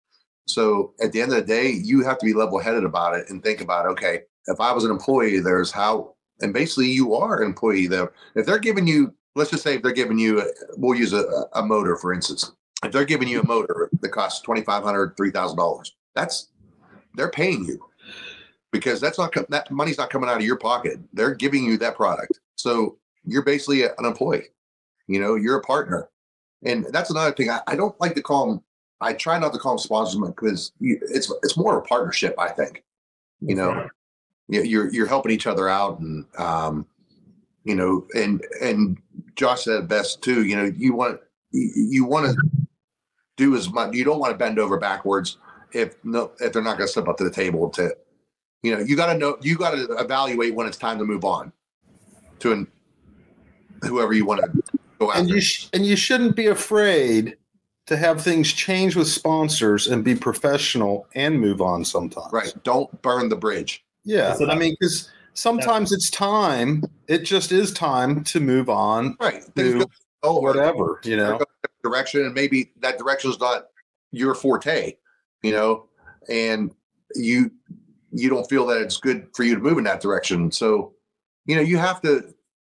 Speaker 5: So at the end of the day, you have to be level headed about it and think about, okay, if I was an employee, there's how, and basically you are an employee there. If they're giving you, let's just say if they're giving you, a, we'll use a, a motor, for instance. If they're giving you a motor that costs twenty-five hundred dollars, three thousand dollars, that's, they're paying you because that's not, that money's not coming out of your pocket. They're giving you that product. So you're basically an employee, you know, you're a partner. And that's another thing. I, I don't like to call them, I try not to call them sponsors because it's, it's more of a partnership, I think, you know, you're, you're helping each other out and, um, you know, and, and Josh said it best too, you know, you want, you want to do as much, you don't want to bend over backwards if no, if they're not going to step up to the table to, you know, you got to know, you got to evaluate when it's time to move on to an, whoever you want to go after.
Speaker 2: And you, sh- and you shouldn't be afraid to have things change with sponsors and be professional and move on sometimes.
Speaker 5: Right. Don't burn the bridge.
Speaker 2: Yeah. So that, I mean, because sometimes it's time. It just is time to move on.
Speaker 5: Right.
Speaker 2: To oh, whatever, you know.
Speaker 5: Direction, and maybe that direction is not your forte, you know, and you you don't feel that it's good for you to move in that direction. So, you know, you have to.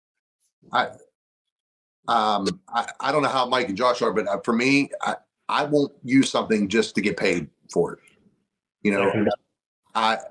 Speaker 5: I um I, I don't know how Mike and Josh are, but for me, I, I won't use something just to get paid for it. You know, I.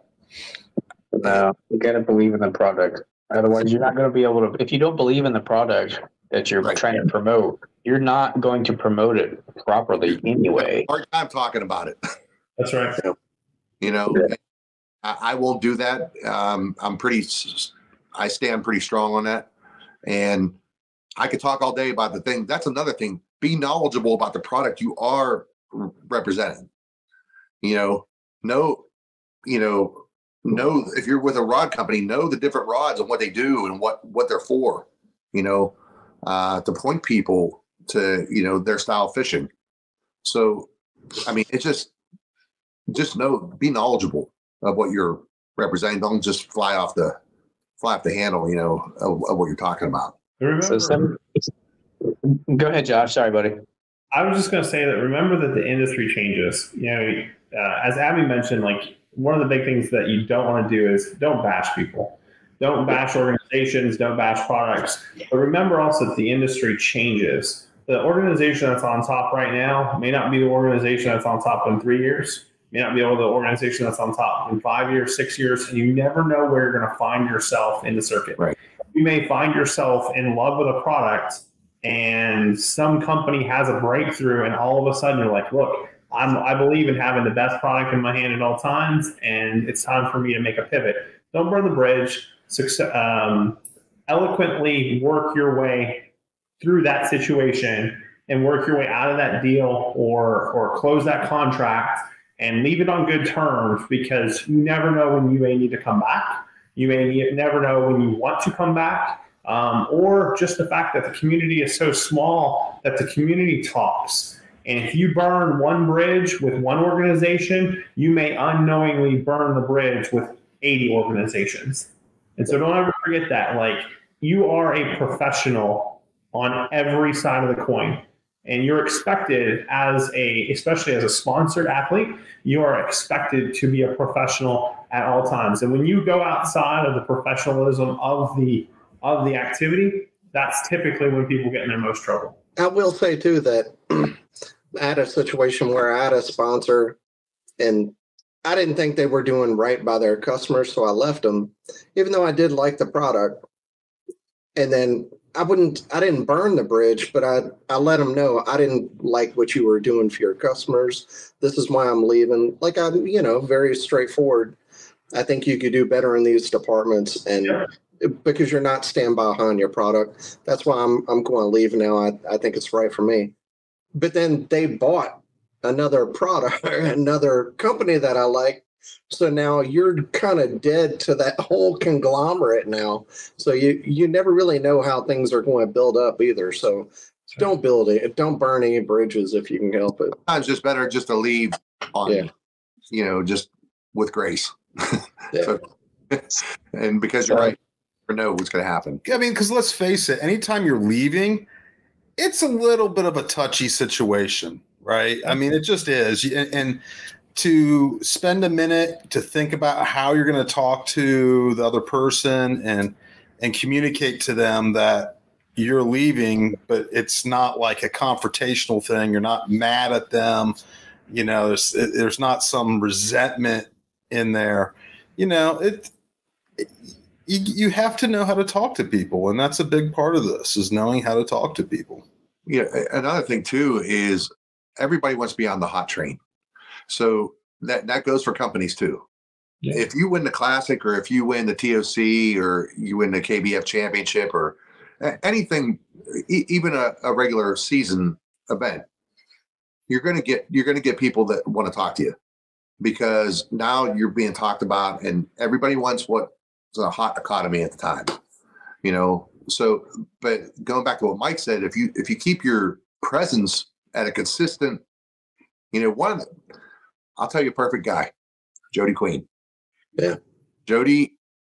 Speaker 4: No, you got to believe in the product. Otherwise, you're not going to be able to. If you don't believe in the product that you're right. trying to promote, you're not going to promote it properly anyway.
Speaker 5: Hard time talking about it.
Speaker 3: That's right.
Speaker 5: You know, yeah. I, I won't do that. Um, I'm pretty. I stand pretty strong on that, and I could talk all day about the thing. That's another thing. Be knowledgeable about the product you are representing. You know, know, you know. Know if you're with a rod company, know the different rods and what they do and what what they're for, you know. uh, to point people to, you know, their style of fishing. So, I mean, it's just, just know, be knowledgeable of what you're representing. Don't just fly off the, fly off the handle, you know, of, of what you're talking about.
Speaker 3: Remember,
Speaker 4: So some, go ahead, Josh. Sorry, buddy.
Speaker 3: I was just going to say that remember that the industry changes. You know, uh, as Abby mentioned, like one of the big things that you don't want to do is don't bash people. Don't bash organizations, don't bash products. But remember also that the industry changes. The organization that's on top right now may not be the organization that's on top in three years, may not be able the organization that's on top in five years, six years, and you never know where you're going to find yourself in the circuit.
Speaker 5: Right.
Speaker 3: You may find yourself in love with a product and some company has a breakthrough and all of a sudden you're like, look, I'm, I believe in having the best product in my hand at all times, and it's time for me to make a pivot. Don't burn the bridge. Success, um, eloquently work your way through that situation and work your way out of that deal or or close that contract and leave it on good terms, because you never know when you may need to come back. You may need, never know when you want to come back. Um, or just the fact that the community is so small that the community talks. And if you burn one bridge with one organization, you may unknowingly burn the bridge with eighty organizations. And so don't ever forget that. Like, you are a professional on every side of the coin. And you're expected as a, especially as a sponsored athlete, you are expected to be a professional at all times. And when you go outside of the professionalism of the of the activity, that's typically when people get in their most trouble.
Speaker 1: I will say too that I had a situation where I had a sponsor and I didn't think they were doing right by their customers, so I left them, even though I did like the product. And then I wouldn't, I didn't burn the bridge, but I, I let them know I didn't like what you were doing for your customers. This is why I'm leaving. Like, I, you know, very straightforward. I think you could do better in these departments, and yeah. because you're not stand behind your product. That's why I'm, I'm going to leave now. I, I think it's right for me. But then they bought another product, another company that I like. So now you're kind of dead to that whole conglomerate now. So you, you never really know how things are going to build up either. So don't build it. Don't burn any bridges if you can help it.
Speaker 5: It's just better just to leave on, yeah. you know, just with grace.
Speaker 1: Yeah.
Speaker 5: So, and because you're right, you never know what's going to happen.
Speaker 2: I mean, because let's face it, anytime you're leaving, it's a little bit of a touchy situation, right? I mean, it just is. And, and to spend a minute to think about how you're going to talk to the other person and and communicate to them that you're leaving, but it's not like a confrontational thing. You're not mad at them. You know, there's there's not some resentment in there. You know, it, it you, you have to know how to talk to people, and that's a big part of this, is knowing how to talk to people.
Speaker 5: Yeah, another thing too is everybody wants to be on the hot train. So that, that goes for companies too. Yeah. If you win the Classic, or if you win the T O C, or you win the K B F Championship, or anything, e- even a, a regular season event, you're going to get you're going to get people that want to talk to you, because now you're being talked about, and everybody wants what's a hot economy at the time. You know, so but going back to what Mike said, if you if you keep your presence at a consistent, you know, one of the, I'll tell you a perfect guy, Jody Queen.
Speaker 1: Yeah.
Speaker 5: Jody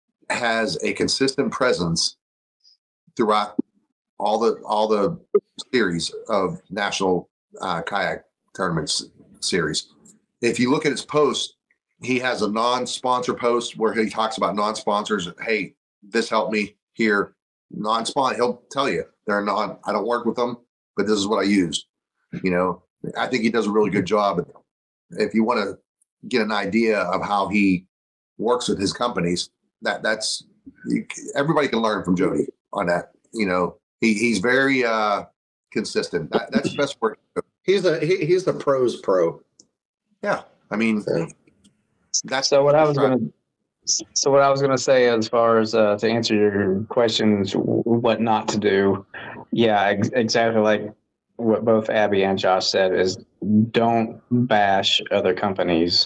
Speaker 5: has a consistent presence throughout all the all the series of national uh, kayak tournaments series. If you look at his post, he has a non-sponsor post where he talks about non-sponsors. Hey, this helped me here. Non-sponsor, he'll tell you they're non. I don't work with them, but this is what I used. You know, I think he does a really good job. If you want to get an idea of how he works with his companies, that that's everybody can learn from Jody on that. You know, he, he's very uh, consistent. That, that's the best word.
Speaker 1: He's a he, he's the pros pro.
Speaker 5: Yeah, I mean,
Speaker 1: yeah.
Speaker 5: that's
Speaker 4: so what I was going to. So what I was going to say, as far as uh, to answer your questions, what not to do. Yeah, ex- exactly like what both Abby and Josh said, is don't bash other companies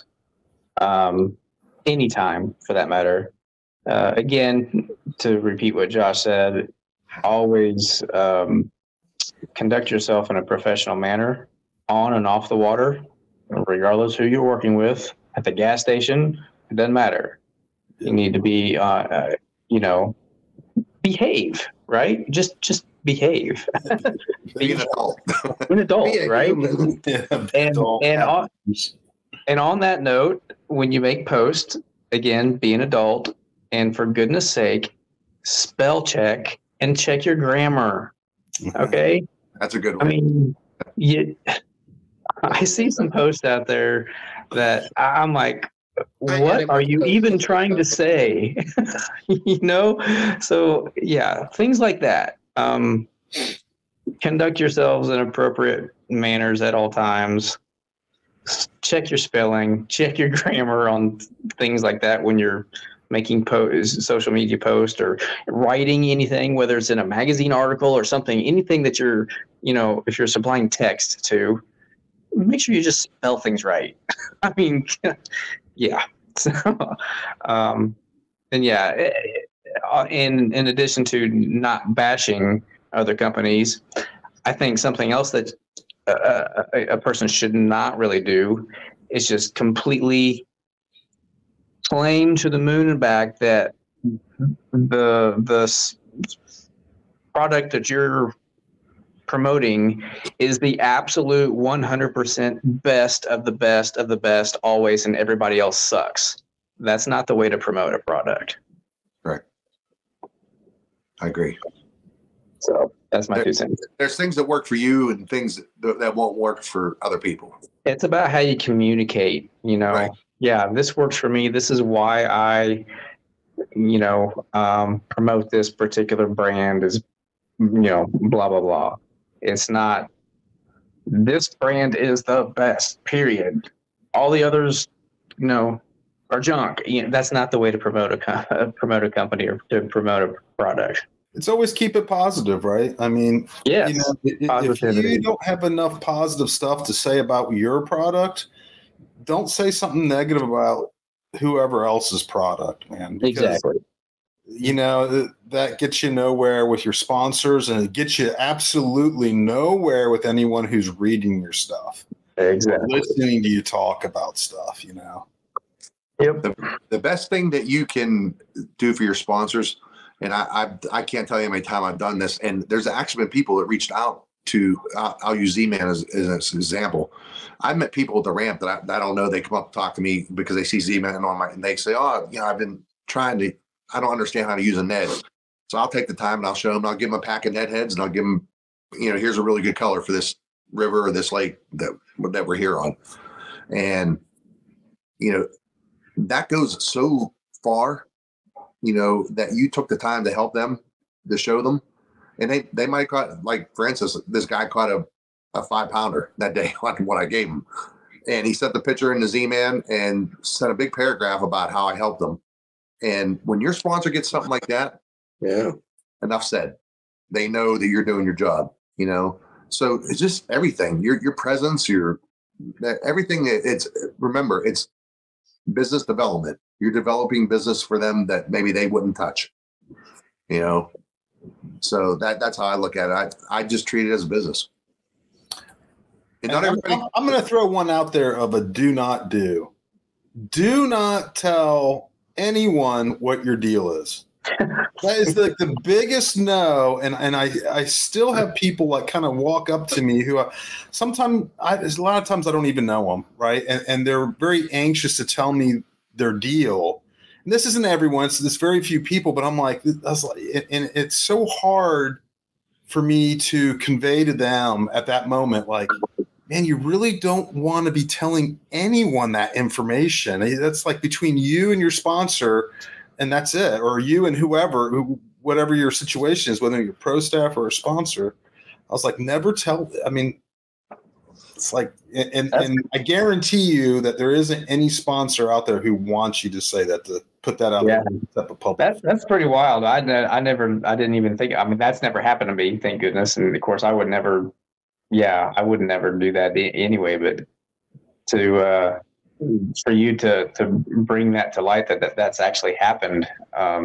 Speaker 4: um, anytime, for that matter. Uh, again, to repeat what Josh said, always um, conduct yourself in a professional manner on and off the water, regardless who you're working with. At the gas station, it doesn't matter. You need to be, uh, uh, you know, behave, right? Just just behave.
Speaker 5: Be an adult.
Speaker 4: Be an adult,
Speaker 1: Be a
Speaker 4: right?
Speaker 1: human.
Speaker 4: And and on, and on that note, when you make posts, again, be an adult, and for goodness sake, spell check and check your grammar. Okay.
Speaker 5: That's a good
Speaker 4: I
Speaker 5: one.
Speaker 4: mean, you, I see some posts out there that I'm like, what are you even trying to say? You know? So yeah, things like that. Um, conduct yourselves in appropriate manners at all times. Check your spelling, check your grammar on things like that when you're making posts, social media posts, or writing anything, whether it's in a magazine article or something, anything that you're, you know, if you're supplying text to, make sure you just spell things right. I mean, yeah. So, um, and yeah, in in addition to not bashing other companies, I think something else that a, a, a person should not really do is just completely claim to the moon and back that the the product that you're promoting is the absolute one hundred percent best of the best of the best always, and everybody else sucks. That's not the way to promote a product.
Speaker 5: Right. I agree.
Speaker 4: So that's my
Speaker 5: There-
Speaker 4: two cents.
Speaker 5: There's things that work for you and things that, that won't work for other people.
Speaker 4: It's about how you communicate, you know.
Speaker 5: Right.
Speaker 4: Yeah, this works for me. This is why I, you know, um, promote this particular brand is, you know, blah, blah, blah. It's not, this brand is the best, period. All the others, you know, are junk. You know, that's not the way to promote a, co- promote a company or to promote a product.
Speaker 2: It's always keep it positive, right? I mean,
Speaker 4: Yes,
Speaker 2: you know, i- if
Speaker 4: positivity.
Speaker 2: you don't have enough positive stuff to say about your product, don't say something negative about whoever else's product, man. Because,
Speaker 4: Exactly.
Speaker 2: you know, th- that gets you nowhere with your sponsors, and it gets you absolutely nowhere with anyone who's reading your stuff,
Speaker 4: Exactly.
Speaker 2: listening to you talk about stuff, you know.
Speaker 4: Yep.
Speaker 5: The best thing that you can do for your sponsors, and I I, I can't tell you how many times I've done this, and there's actually been people that reached out to, I'll, I'll use Z-Man as, as an example. I've met people at the ramp that I, that I don't know. They come up and talk to me because they see Z-Man on my, and they say, oh, you know, I've been trying to, I don't understand how to use a Ned. So I'll take the time and I'll show them, I'll give them a pack of Ned heads and I'll give them, you know, here's a really good color for this river or this lake that, that we're here on. And, you know, that goes so far, you know, that you took the time to help them, to show them. And they, they might caught, like, for instance, this guy caught a, a five pounder that day on what I gave him. And he sent the picture in the Z-Man and sent a big paragraph about how I helped them. And when your sponsor gets something like that,
Speaker 1: Yeah.
Speaker 5: enough said. They know that you're doing your job, you know? So it's just everything, your, your presence, your, everything. It's, remember, it's business development. You're developing business for them that maybe they wouldn't touch, you know? So that that's how I look at it. I, I just treat it as a business. And not
Speaker 2: And I'm,
Speaker 5: everybody,
Speaker 2: I'm, I'm going to throw one out there of a do not do. Do not tell anyone what your deal is. That is the, the biggest no. And and I, I still have people like kind of walk up to me who sometimes I, there's a lot of times I don't even know them, right? And, and they're very anxious to tell me their deal. And this isn't everyone, it's there's very few people, but I'm like, that's like, and it's so hard for me to convey to them at that moment, like, man, you really don't want to be telling anyone that information. That's like between you and your sponsor, and that's it, or you and whoever, who, whatever your situation is, whether you're pro staff or a sponsor. I was like, never tell. I mean, it's like, and and I guarantee you that there isn't any sponsor out there who wants you to say that, to put that out
Speaker 4: Yeah.
Speaker 2: there to public.
Speaker 4: That's that's pretty wild. I ne- I never I didn't even think. I mean, that's never happened to me. Thank goodness. And of course, I would never. Yeah, I would never do that anyway. But to uh, for you to to bring that to light, that, that that's actually happened. Um,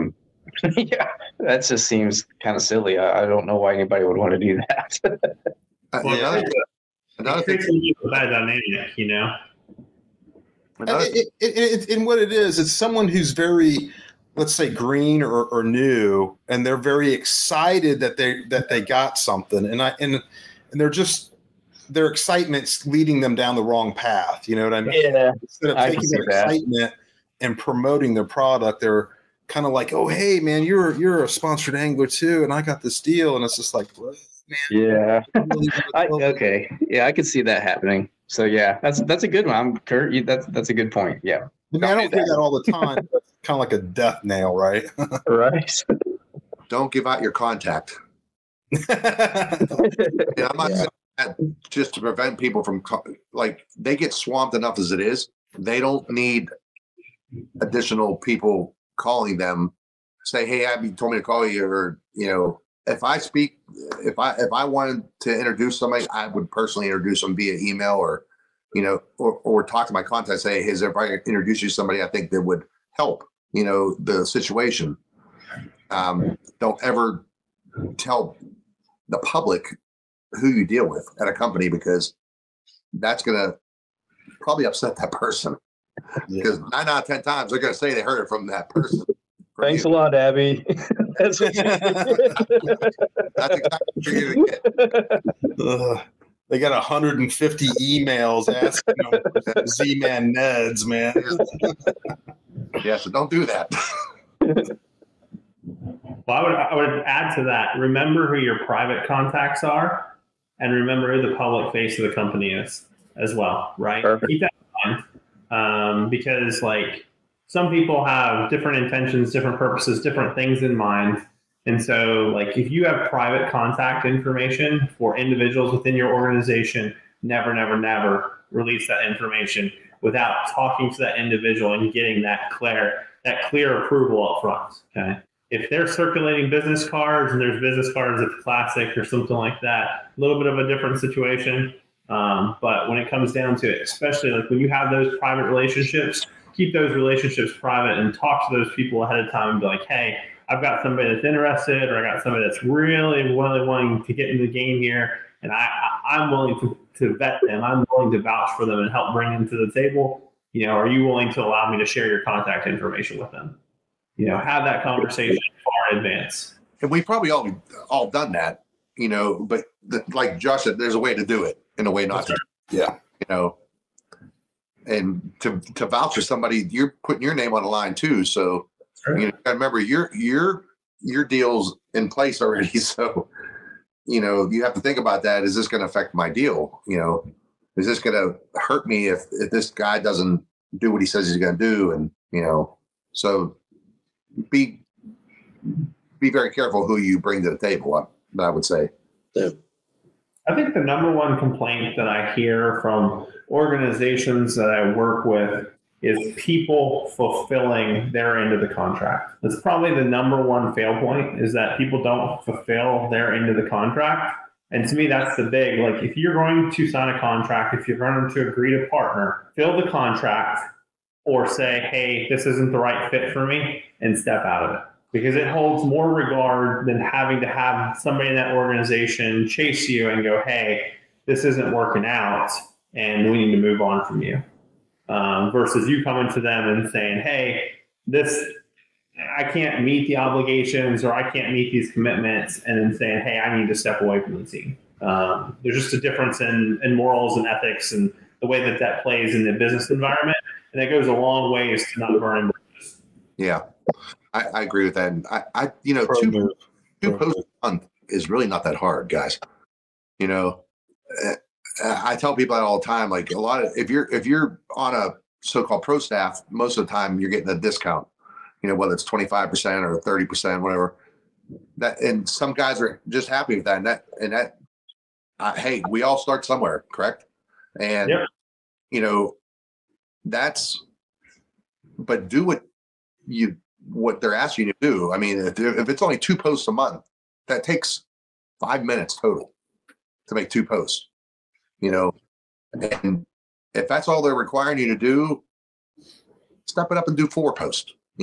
Speaker 4: Yeah, that just seems kind of silly. I, I don't know why anybody would want to do that.
Speaker 5: Uh,
Speaker 3: Well,
Speaker 5: another,
Speaker 3: it
Speaker 5: another
Speaker 3: creates
Speaker 5: thing.
Speaker 3: a bad dynamic, you know.
Speaker 5: Another,
Speaker 2: it, it, it, it, and what it is, it's someone who's very, let's say, green or, or new, and they're very excited that they that they got something, and I and and they're just their excitement's leading them down the wrong path. You know what I mean?
Speaker 4: Yeah,
Speaker 2: Instead of
Speaker 4: I can
Speaker 2: taking
Speaker 4: see
Speaker 2: that
Speaker 4: that.
Speaker 2: excitement and promoting their product, they're kind of like, "Oh, hey, man, you're you're a sponsored angler too, and I got this deal," and it's just like, what, man,
Speaker 4: Yeah.
Speaker 2: I really
Speaker 4: I,
Speaker 2: wanna tell-
Speaker 4: okay. Yeah, I could see that happening. So yeah, that's that's a good one. I'm Kurt. You, that's that's a good point. Yeah.
Speaker 2: I mean, I don't
Speaker 4: do
Speaker 2: hear
Speaker 4: that.
Speaker 2: that all the time. But it's kind of like a death nail, right?
Speaker 4: Right.
Speaker 5: don't give out your contact. And I'm not
Speaker 4: Yeah.
Speaker 5: saying that just to prevent people from co- like they get swamped enough as it is. They don't need additional people calling them. Say, hey, Abby told me to call you, or you know, if I speak, if I if I wanted to introduce somebody, I would personally introduce them via email, or you know, or or talk to my contact. Say, hey, is if I introduce you to somebody, I think that would help. You know, the situation. Um, don't ever tell the public who you deal with at a company, because that's going to probably upset that person, because nine out of ten times they're going to say they heard it from that person. From
Speaker 4: Thanks
Speaker 5: you.
Speaker 4: a lot, Abby. That's what
Speaker 5: That's exactly what you're going to get.
Speaker 2: Ugh. They got one hundred fifty emails asking them for Z-Man Neds, man.
Speaker 5: Yeah, so don't do that.
Speaker 3: Well, I would, I would add to that. Remember who your private contacts are, and remember who the public face of the company is as well, right?
Speaker 4: Perfect.
Speaker 3: Keep that in mind, um, because like some people have different intentions, different purposes, different things in mind. And so, like, if you have private contact information for individuals within your organization, never, never, never release that information without talking to that individual and getting that clear, that clear approval up front. Okay. If they're circulating business cards and there's business cards at the Classic or something like that, a little bit of a different situation. Um, but when it comes down to it, especially like when you have those private relationships, keep those relationships private and talk to those people ahead of time and be like, hey, I've got somebody that's interested, or I got somebody that's really, really wanting to get into the game here, and I, I, I'm willing to, to vet them. I'm willing to vouch for them and help bring them to the table. You know, are you willing to allow me to share your contact information with them? You know, have that conversation far in advance.
Speaker 5: And we've probably all all done that, you know, but the, like Josh said, there's a way to do it and a way not to.
Speaker 2: Yeah.
Speaker 5: You know, and to to vouch for somebody, you're putting your name on the line too. So
Speaker 3: Sure.
Speaker 5: you know, gotta remember your your your deal's in place already. So you know, you have to think about that. Is this going to affect my deal? You know, is this going to hurt me if if this guy doesn't do what he says he's going to do? And you know, so be be very careful who you bring to the table. I, I would say.
Speaker 3: I think the number one complaint that I hear from organizations that I work with is people fulfilling their end of the contract. That's probably the number one fail point, is that people don't fulfill their end of the contract. And to me, that's the big, like, if you're going to sign a contract, if you're going to agree to partner, fill the contract or say, hey, this isn't the right fit for me, and step out of it. Because it holds more regard than having to have somebody in that organization chase you and go, hey, this isn't working out and we need to move on from you. Um, versus you coming to them and saying, hey, this, I can't meet the obligations, or I can't meet these commitments, and then saying, hey, I need to step away from the team. Um, there's just a difference in, in morals and ethics and the way that that plays in the business environment. And it goes a long ways to not burning bridges.
Speaker 5: Yeah, I, I agree with that. And I, I you know,
Speaker 2: Pro
Speaker 5: two,
Speaker 2: move.
Speaker 5: two
Speaker 2: Pro
Speaker 5: posts a month is really not that hard, guys. You know, uh, I tell people that all the time. Like a lot of, if you're if you're on a so-called pro staff, most of the time you're getting a discount. You know, whether it's twenty-five percent or thirty percent, whatever. That, and some guys are just happy with that. And that and that, uh, hey, we all start somewhere, correct? And
Speaker 3: Yep.
Speaker 5: you know, that's. But do what you what they're asking you to do. I mean, if if it's only two posts a month, that takes five minutes total to make two posts. You know, and if that's all they're requiring you to do, step it up and do four posts. You know,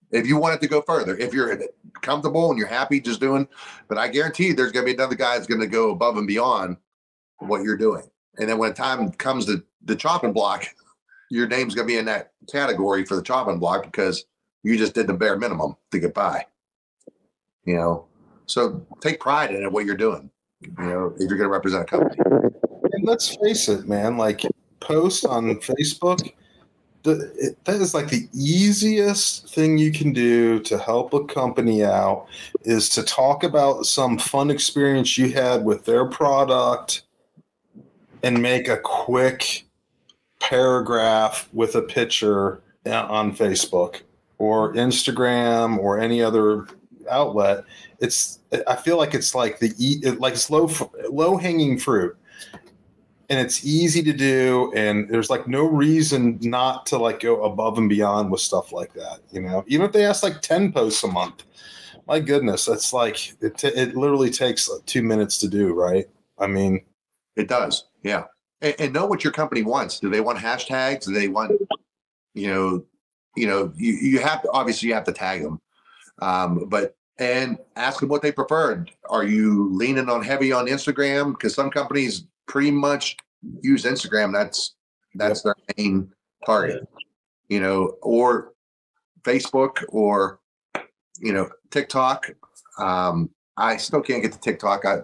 Speaker 5: If you want it to go further, if you're comfortable and you're happy just doing, but I guarantee there's going to be another guy that's going to go above and beyond what you're doing. And then when time comes to the chopping block, your name's going to be in that category for the chopping block because you just did the bare minimum to get by. You know, so take pride in it, what you're doing, you know, if you're going to represent a company.
Speaker 2: And let's face it, man, like post on Facebook, the, it, that is like the easiest thing you can do to help a company out is to talk about some fun experience you had with their product and make a quick paragraph with a picture on Facebook or Instagram or any other outlet. It's, I feel like it's like the, like it's low, low hanging fruit. And it's easy to do, and there's like no reason not to like go above and beyond with stuff like that. You know, even if they ask like ten posts a month, my goodness, that's like it. T- it literally takes like two minutes to do, right? I mean,
Speaker 5: it does, yeah. And, and know what your company wants. Do they want hashtags? Do they want, you know, you know, you you have to obviously you have to tag them, um, but and ask them what they preferred. Are you leaning on heavy on Instagram? Because some companies pretty much use Instagram. That's that's yep. their main target, you know, or Facebook or, you know, TikTok. Um, I still can't get to TikTok. I,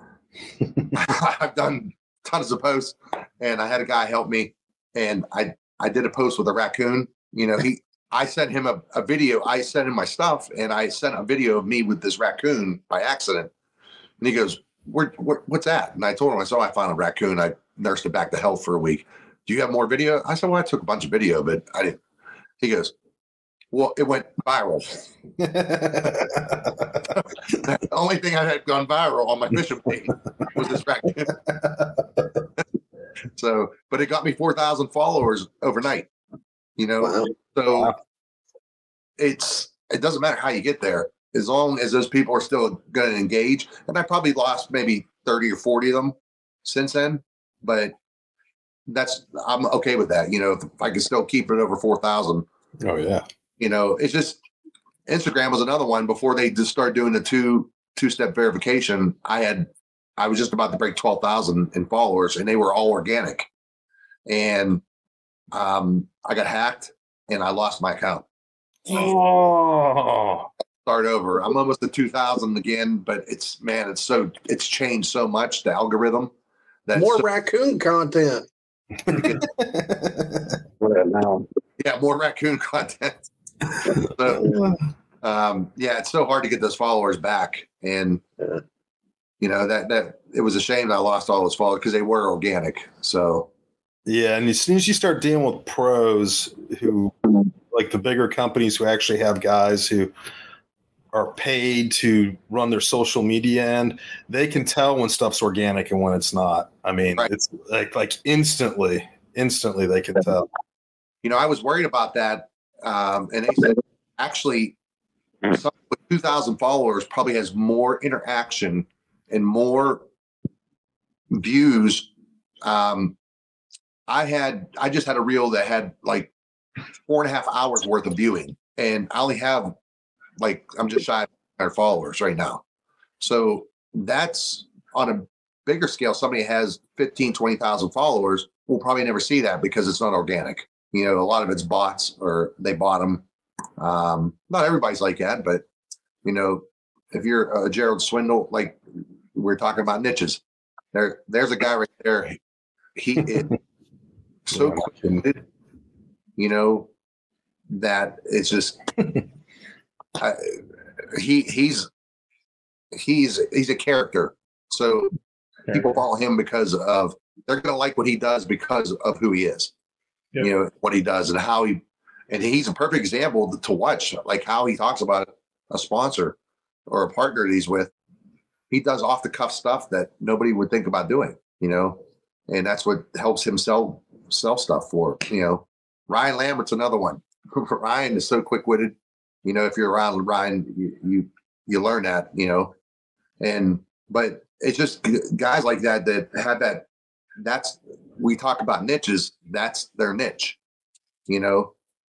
Speaker 5: I've done tons of posts and I had a guy help me and I, I did a post with a raccoon, you know, he, I sent him a, a video. I sent him my stuff and I sent a video of me with this raccoon by accident. And he goes, Where, where, what's that? And I told him, I saw I found a raccoon. I nursed it back to health for a week. Do you have more video? I said, well, I took a bunch of video, but I didn't. He goes, well, it went viral. The only thing I had gone viral on my fishing page was this raccoon. So, but it got me four thousand followers overnight, you know? Wow. So wow. it's, it doesn't matter how you get there. As long as those people are still going to engage, and I probably lost maybe thirty or forty of them since then, but that's, I'm okay with that. You know, if I can still keep it over four thousand.
Speaker 2: Oh yeah.
Speaker 5: You know, it's just, Instagram was another one before they just started doing the two, two step verification. I had, I was just about to break twelve thousand in followers and they were all organic. And um, I got hacked and I lost my account.
Speaker 2: Oh,
Speaker 5: Start over. I'm almost at two thousand again, but it's, man, it's so, it's changed so much, the algorithm. That
Speaker 1: more
Speaker 5: so,
Speaker 1: raccoon content.
Speaker 5: Yeah, more raccoon content. So, um, yeah, it's so hard to get those followers back. And, you know, that, that it was a shame that I lost all those followers because they were organic. So,
Speaker 2: yeah. And as soon as you start dealing with pros who, like the bigger companies who actually have guys who are paid to run their social media end, they can tell when stuff's organic and when it's not. I mean, right. It's like like instantly, instantly they can tell.
Speaker 5: You know, I was worried about that. Um, and they said, actually, someone with two thousand followers probably has more interaction and more views. Um, I had, I just had a reel that had like four and a half hours worth of viewing, and I only have like, I'm just shy of our followers right now. So that's on a bigger scale. Somebody has fifteen, twenty thousand followers will probably never see that because it's not organic. You know, a lot of it's bots or they bought them. Um, not everybody's like that, but you know, if you're a Gerald Swindle, like we're talking about niches, there, there's a guy right there. He is so quick, you know, that it's just, I, he he's he's he's a character. So people follow him because of, they're going to like what he does because of who he is. Yep. You know, what he does and how he, and he's a perfect example to watch, like how he talks about a sponsor or a partner that he's with. He does off the cuff stuff that nobody would think about doing, you know, and that's what helps him sell, sell stuff for, you know. Ryan Lambert's another one. Ryan is so quick witted. You know, if you're around Ryan, you, you, you learn that, you know, and, but it's just guys like that, that have that, that's, we talk about niches, that's their niche, you know,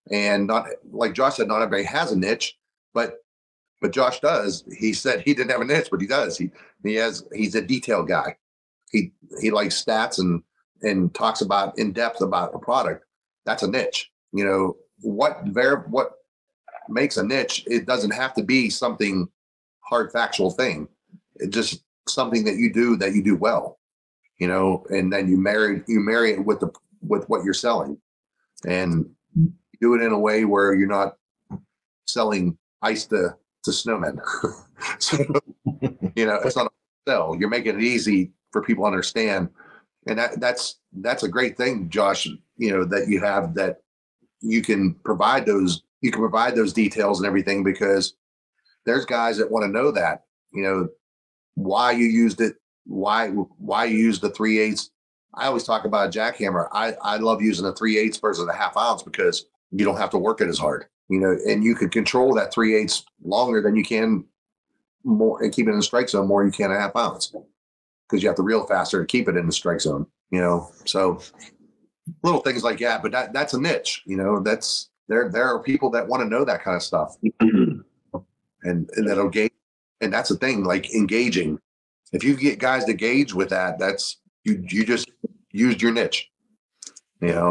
Speaker 5: And not like Josh said, not everybody has a niche, but but Josh does. He said he didn't have a niche, but he does. He he has he's a detail guy. He he likes stats and and talks about in depth about a product. That's a niche. You know, what ver what makes a niche, it doesn't have to be something hard factual thing. It's just something that you do that you do well, you know, and then you marry you marry it with the with what you're selling, and do it in a way where you're not selling ice to to snowmen. So, you know, it's not a sell. You're making it easy for people to understand, and that that's that's a great thing, Josh. You know, that you have that you can provide those you can provide those details and everything, because there's guys that want to know that, you know, why you used it, why why you used the three eighths. I always talk about a jackhammer. I I love using a three eighths versus a half ounce because you don't have to work it as hard, you know, and you can control that three eighths longer than you can more and keep it in the strike zone more than you can a half ounce, because you have to reel faster to keep it in the strike zone, you know. So little things like that, but that that's a niche, you know. That's there there are people that want to know that kind of stuff, and and that'll gauge, and that's the thing, like engaging. If you get guys to gauge with that, that's you you just used your niche, you know.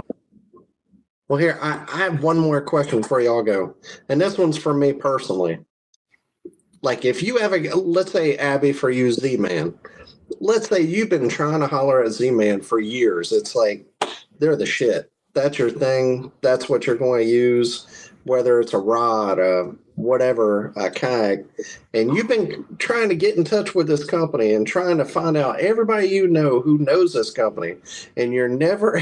Speaker 1: Well, here, I, I have one more question before y'all go. And this one's for me personally. Like, if you have a, let's say, Abby, for you, Z-Man, let's say you've been trying to holler at Z-Man for years. It's like, they're the shit. That's your thing. That's what you're going to use, whether it's a rod, uh, whatever, a kayak. And you've been trying to get in touch with this company and trying to find out everybody you know who knows this company. And you're never,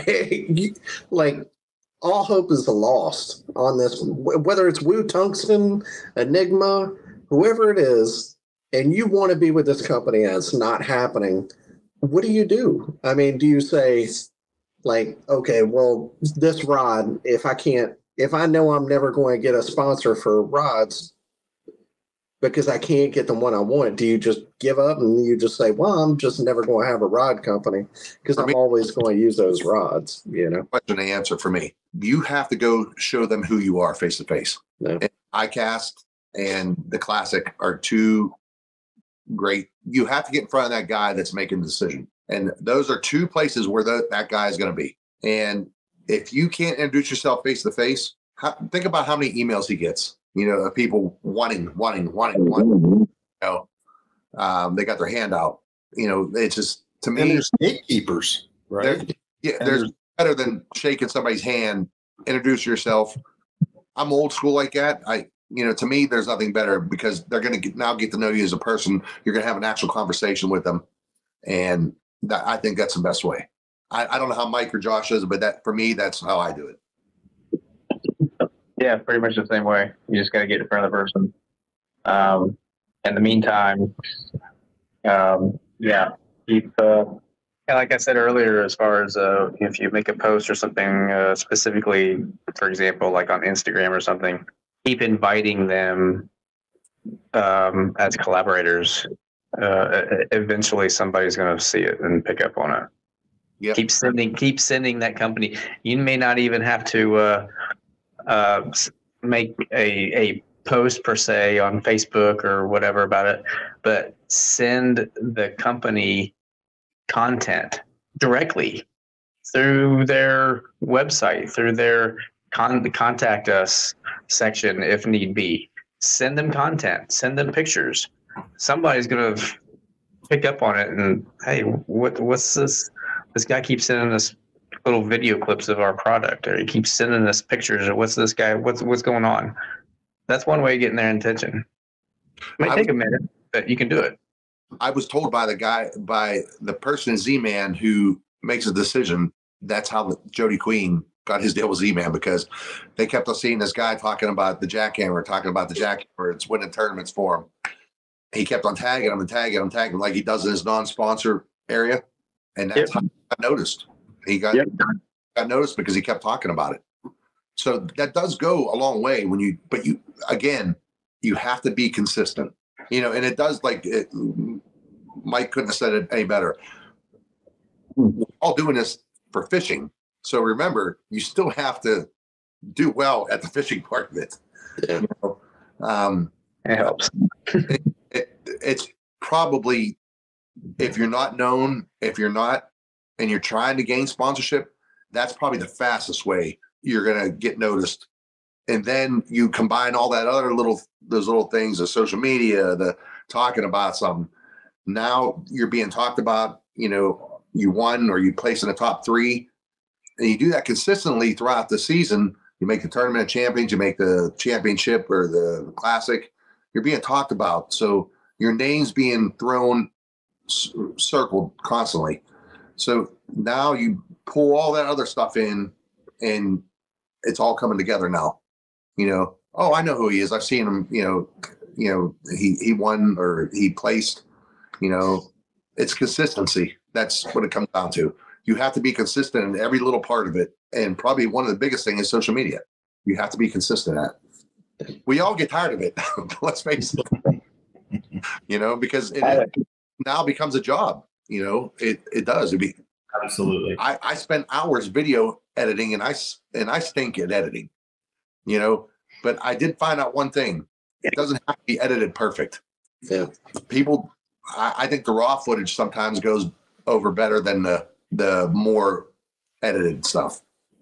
Speaker 1: like, all hope is lost on this, whether it's Wu Tungsten, Enigma, whoever it is, and you want to be with this company and it's not happening. What do you do? I mean, do you say, like, okay, well, this rod, if I can't, if I know I'm never going to get a sponsor for rods because I can't get the one I want, do you just give up and you just say, well, I'm just never going to have a rod company because I'm always going to use those rods, you know?
Speaker 5: Question and answer for me. You have to go show them who you are face to face.
Speaker 1: Yeah.
Speaker 5: iCast and the Classic are two great. You have to get in front of that guy that's making the decision. And those are two places where the, that guy is going to be. And if you can't introduce yourself face to face, think about how many emails he gets, you know, of people wanting, wanting, wanting, wanting, you know, um, they got their hand out, you know, it's just, to me,
Speaker 2: and there's gatekeepers, right?
Speaker 5: Yeah,
Speaker 2: And
Speaker 5: there's,
Speaker 2: there's
Speaker 5: better than shaking somebody's hand. Introduce yourself. I'm old school like that. I, you know, to me, there's nothing better because they're going to now get to know you as a person. You're going to have an actual conversation with them. And that, I think that's the best way. I, I don't know how Mike or Josh does it, but that for me, that's how I do it.
Speaker 4: Yeah, pretty much the same way. You just got to get in front of the person. Um, in the meantime, um, yeah, keep, uh, and like I said earlier, as far as uh, if you make a post or something uh, specifically, for example, like on Instagram or something, keep inviting them um, as collaborators. Uh, eventually, somebody's going to see it and pick up on it.
Speaker 5: Yep.
Speaker 4: Keep sending, keep sending that company. You may not even have to uh, uh, make a a post per se on Facebook or whatever about it, but send the company content directly through their website, through their con- contact us section if need be. Send them content, send them pictures. Somebody's going to pick up on it and, hey, what what's this? This guy keeps sending us little video clips of our product, or he keeps sending us pictures, or what's this guy, what's what's going on? That's one way of getting their attention. It might
Speaker 5: I
Speaker 4: take
Speaker 5: was,
Speaker 4: a minute, but you can do it.
Speaker 5: I was told by the guy, by the person in Z-Man who makes a decision, that's how the, Jody Queen got his deal with Z-Man, because they kept on seeing this guy talking about the jackhammer, talking about the jackhammer. It's winning tournaments for him. He kept on tagging him and tagging him, tagging him like he does in his non-sponsor area. And that's
Speaker 4: Yep.
Speaker 5: how I noticed. He got,
Speaker 4: Yep.
Speaker 5: got noticed because he kept talking about it. So that does go a long way when you, but you, again, you have to be consistent, you know, and it does, like it, Mike couldn't have said it any better. We're all doing this for fishing. So remember, you still have to do well at the fishing part of it.
Speaker 1: Yeah.
Speaker 5: You know? um,
Speaker 4: It helps.
Speaker 5: it, it, it's probably, if you're not known, if you're not, and you're trying to gain sponsorship, that's probably the fastest way you're going to get noticed. And then you combine all that other little, those little things, the social media, the talking about something. Now you're being talked about, you know, you won or you place in the top three, and you do that consistently throughout the season. You make the tournament of champions, you make the championship or the classic, you're being talked about. So your name's being thrown, c- circled constantly. So now you pull all that other stuff in, and it's all coming together now. You know, oh, I know who he is. I've seen him, you know, you know, he, he won or he placed, you know, it's consistency. That's what it comes down to. You have to be consistent in every little part of it. And probably one of the biggest things is social media. You have to be consistent at it. We all get tired of it. Let's face it, you know, because it, it now becomes a job. You know, it, it does. It be,
Speaker 3: Absolutely.
Speaker 5: I, I spend hours video editing, and I, and I stink at editing, you know, but I did find out one thing. It doesn't have to be edited perfect.
Speaker 1: Yeah.
Speaker 5: People, I, I think the raw footage sometimes goes over better than the, the more edited stuff.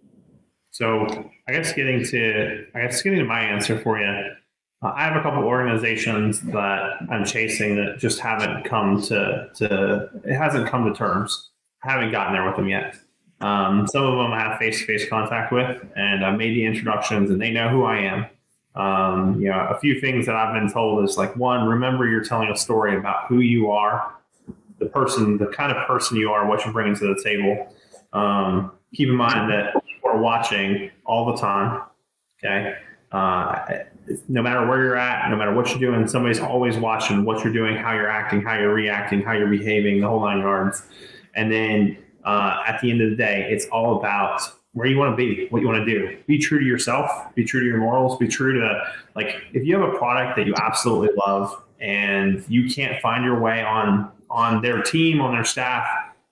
Speaker 3: So I guess getting to, I guess getting to my answer for you, uh, I have a couple organizations that I'm chasing that just haven't come to, to it hasn't come to terms. I haven't gotten there with them yet. Um, some of them I have face-to-face contact with, and I've made the introductions, and they know who I am. Um, you know, a few things that I've been told is like, one, remember you're telling a story about who you are, the person, the kind of person you are, what you're bringing to the table. Um, keep in mind that people are watching all the time. Okay. Uh, no matter where you're at, no matter what you're doing, somebody's always watching what you're doing, how you're acting, how you're reacting, how you're behaving, the whole nine yards. And then uh, at the end of the day, it's all about where you want to be, what you want to do. Be true to yourself, be true to your morals, be true to, like, if you have a product that you absolutely love and you can't find your way on, on their team, on their staff,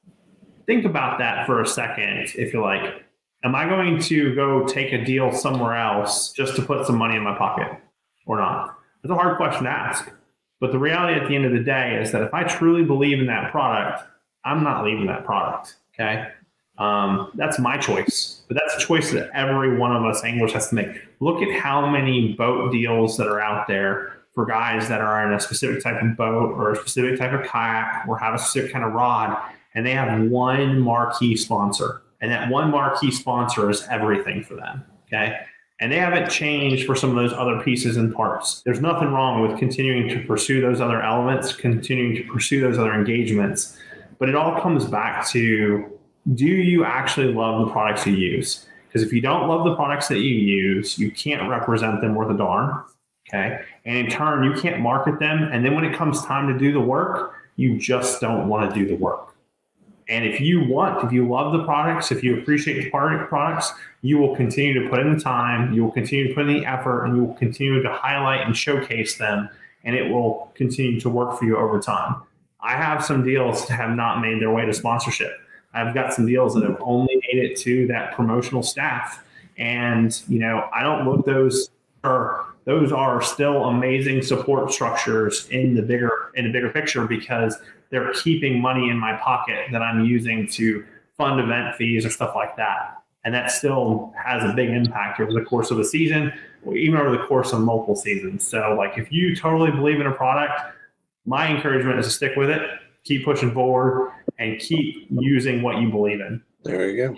Speaker 3: think about that for a second. If you're like, am I going to go take a deal somewhere else just to put some money in my pocket or not? It's a hard question to ask. But the reality at the end of the day is that if I truly believe in that product, I'm not leaving that product. Okay. Um, that's my choice, but that's a choice that every one of us anglers has to make. Look at how many boat deals that are out there for guys that are in a specific type of boat or a specific type of kayak or have a specific kind of rod, and they have one marquee sponsor, and that one marquee sponsor is everything for them. Okay. And they haven't changed for some of those other pieces and parts. There's nothing wrong with continuing to pursue those other elements, continuing to pursue those other engagements, but it all comes back to, do you actually love the products you use? Because if you don't love the products that you use, you can't represent them worth a darn. Okay. And in turn, you can't market them. And then when it comes time to do the work, you just don't want to do the work. And if you want, if you love the products, if you appreciate the products, you will continue to put in the time, you will continue to put in the effort, and you will continue to highlight and showcase them. And it will continue to work for you over time. I have some deals that have not made their way to sponsorship. I've got some deals that have only made it to that promotional staff. And, you know, I don't look those are those are still amazing support structures in the bigger in the bigger picture, because they're keeping money in my pocket that I'm using to fund event fees or stuff like that. And that still has a big impact over the course of a season, or even over the course of multiple seasons. So like, if you totally believe in a product, my encouragement is to stick with it, keep pushing forward, and keep using what you believe in.
Speaker 1: There you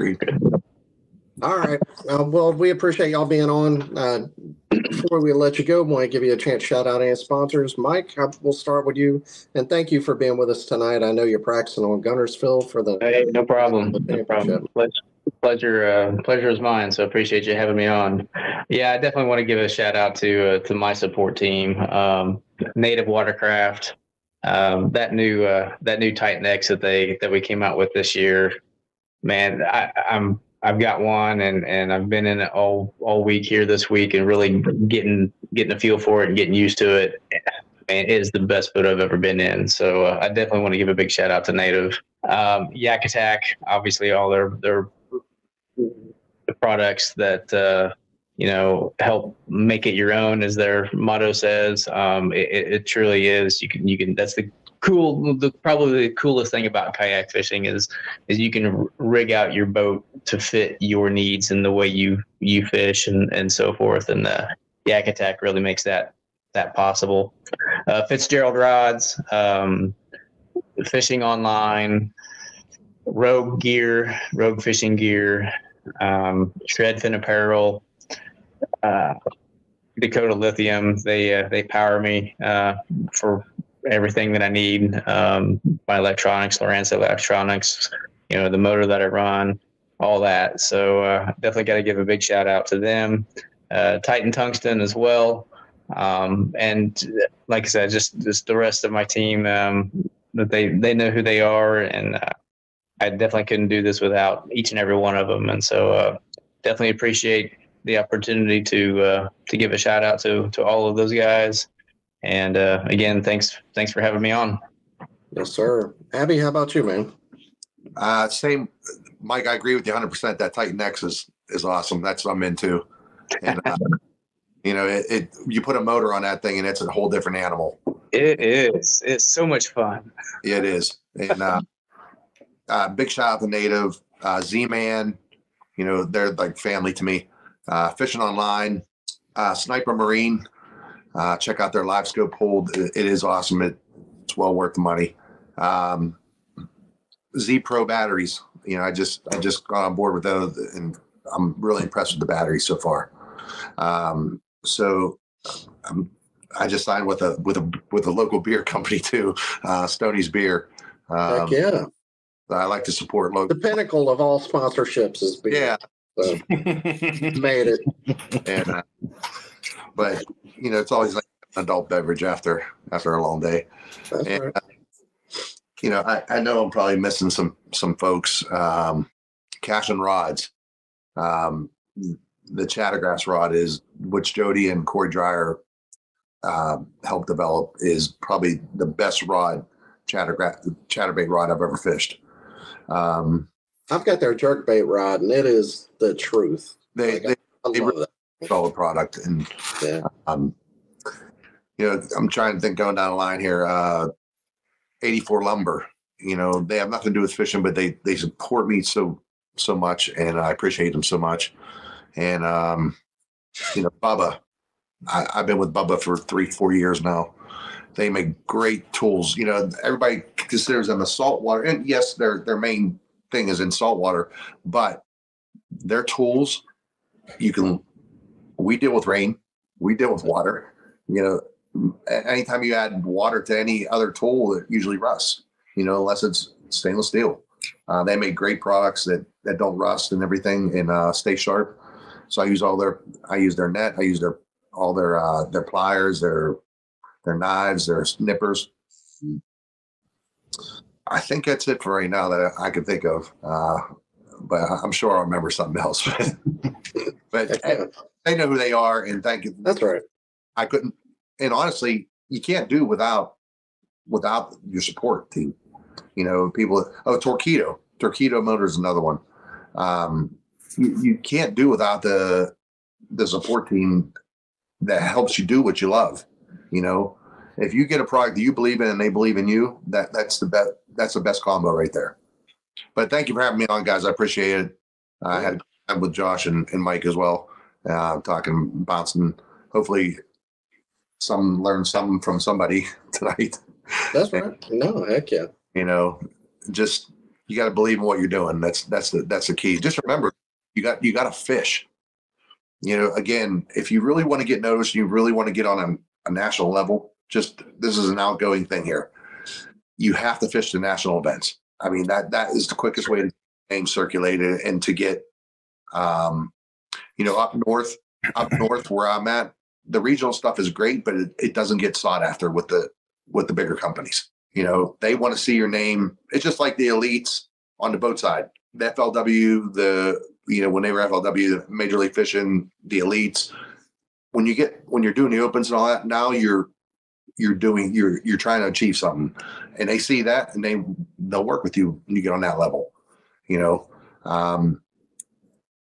Speaker 1: go. All right. Uh, well, we appreciate y'all being on. Uh, before we let you go, I want to give you a chance to shout out any sponsors. Mike, we'll start with you. And thank you for being with us tonight. I know you're practicing on Guntersville for the.
Speaker 4: Hey, no problem. No problem. Pleasure, pleasure, uh, pleasure is mine. So appreciate you having me on. Yeah, I definitely want to give a shout out to uh, to my support team, um, Native Watercraft. Um, that new uh, that new Titan X that they that we came out with this year, man, I, I'm I've got one, and, and I've been in it all all week here this week, and really getting getting a feel for it and getting used to it. Man, it is the best boat I've ever been in. So uh, I definitely want to give a big shout out to Native. Um, Yak Attack, obviously all their their the products that, uh, you know, help make it your own, as their motto says. Um, it, it truly is. You can, you can, that's the cool, the, probably the coolest thing about kayak fishing is, is you can rig out your boat to fit your needs and the way you, you fish and, and so forth. And the Yak Attack really makes that, that possible. Uh, Fitzgerald rods, um, fishing online, Rogue gear, Rogue fishing gear, um, Shred Fin apparel, uh, Dakota Lithium. They uh, they power me uh, for everything that I need. Um, my electronics, Lowrance Electronics, you know, the motor that I run, all that. So uh, definitely got to give a big shout out to them. Uh, Titan Tungsten as well. Um, and like I said, just, just the rest of my team, um, that they, they know who they are. And uh, I definitely couldn't do this without each and every one of them. And so uh, definitely appreciate the opportunity to uh, to give a shout out to to all of those guys. And uh, again, thanks thanks for having me on.
Speaker 1: Yes, sir. Abby, how about you, man?
Speaker 5: Uh, same, Mike. I agree with you one hundred percent. That Titan X is is awesome. That's what I'm into. And uh, you know, it, it you put a motor on that thing, and it's a whole different animal.
Speaker 4: It is. It's so much fun.
Speaker 5: Yeah, it is. And uh, uh, big shout out to Native, uh, Z-Man. You know, they're like family to me. Uh, fishing online, uh, Sniper Marine. Uh, check out their live scope hold. It, it is awesome. It, it's well worth the money. Um, Z Pro batteries. You know, I just I just got on board with those, and I'm really impressed with the batteries so far. Um, so um, I just signed with a with a with a local beer company too, uh, Stoney's Beer. Um,
Speaker 1: Heck yeah.
Speaker 5: I like to support local.
Speaker 1: The pinnacle of all sponsorships is beer.
Speaker 5: Yeah.
Speaker 1: So, made it.
Speaker 5: And uh, but you know, it's always like an adult beverage after after a long day.
Speaker 1: That's
Speaker 5: And,
Speaker 1: right.
Speaker 5: uh, you know, I, I know I'm probably missing some some folks. Um, Cash and Rods, um, the Chattergrass rod is, which Jody and Corey Dreyer uh, helped develop, is probably the best rod, chattergrass chatterbait rod I've ever fished. Um,
Speaker 1: I've got their jerkbait rod, and it is the truth.
Speaker 5: they
Speaker 1: Like,
Speaker 5: they
Speaker 1: I
Speaker 5: they
Speaker 1: love
Speaker 5: really
Speaker 1: that.
Speaker 5: solid product, and
Speaker 1: Yeah.
Speaker 5: um, you know, I'm trying to think going down the line here. Uh, eighty-four Lumber, you know, they have nothing to do with fishing, but they they support me so so much, and I appreciate them so much. And um, you know, Bubba, I, I've been with Bubba for three four years now. They make great tools. You know, everybody considers them a saltwater, and yes, their their main thing is in saltwater, but their tools, you can. We deal with rain, we deal with water. You know, anytime you add water to any other tool, it usually rusts. You know, unless it's stainless steel. Uh, they make great products that that don't rust and everything, and uh, stay sharp. So I use all their, I use their net, I use their all their uh, their pliers, their their knives, their nippers. I think that's it for right now that I can think of. Uh, but I'm sure I'll remember something else. But they know who they are, and thank you.
Speaker 1: That's right.
Speaker 5: I couldn't, and honestly, you can't do without without your support team. You know, people. Oh, Torpedo, Torpedo Motors, is another one. Um, you, you can't do without the the support team that helps you do what you love. You know, if you get a product that you believe in and they believe in you, that that's the best. That's the best combo right there. But thank you for having me on, guys. I appreciate it. I had time with Josh and, and Mike as well, uh, talking, bouncing. Hopefully, some learn something from somebody tonight.
Speaker 1: That's right. No, heck yeah.
Speaker 5: You know, just you got to believe in what you're doing. That's that's the that's the key. Just remember, you got you got to fish. You know, again, if you really want to get noticed, you really want to get on a, a national level. Just this is an outgoing thing here. You have to fish the national events. I mean, that that is the quickest way to get names circulated and to get, um, you know, up north, up north where I'm at, the regional stuff is great, but it, it doesn't get sought after with the with the bigger companies. You know, they want to see your name. It's just like the elites on the boat side. The F L W, the you know, when they were F L W, Major League Fishing, the elites. When you get when you're doing the opens and all that, now you're you're doing you're you're trying to achieve something, and they see that and they they'll work with you when you get on that level. You know, um,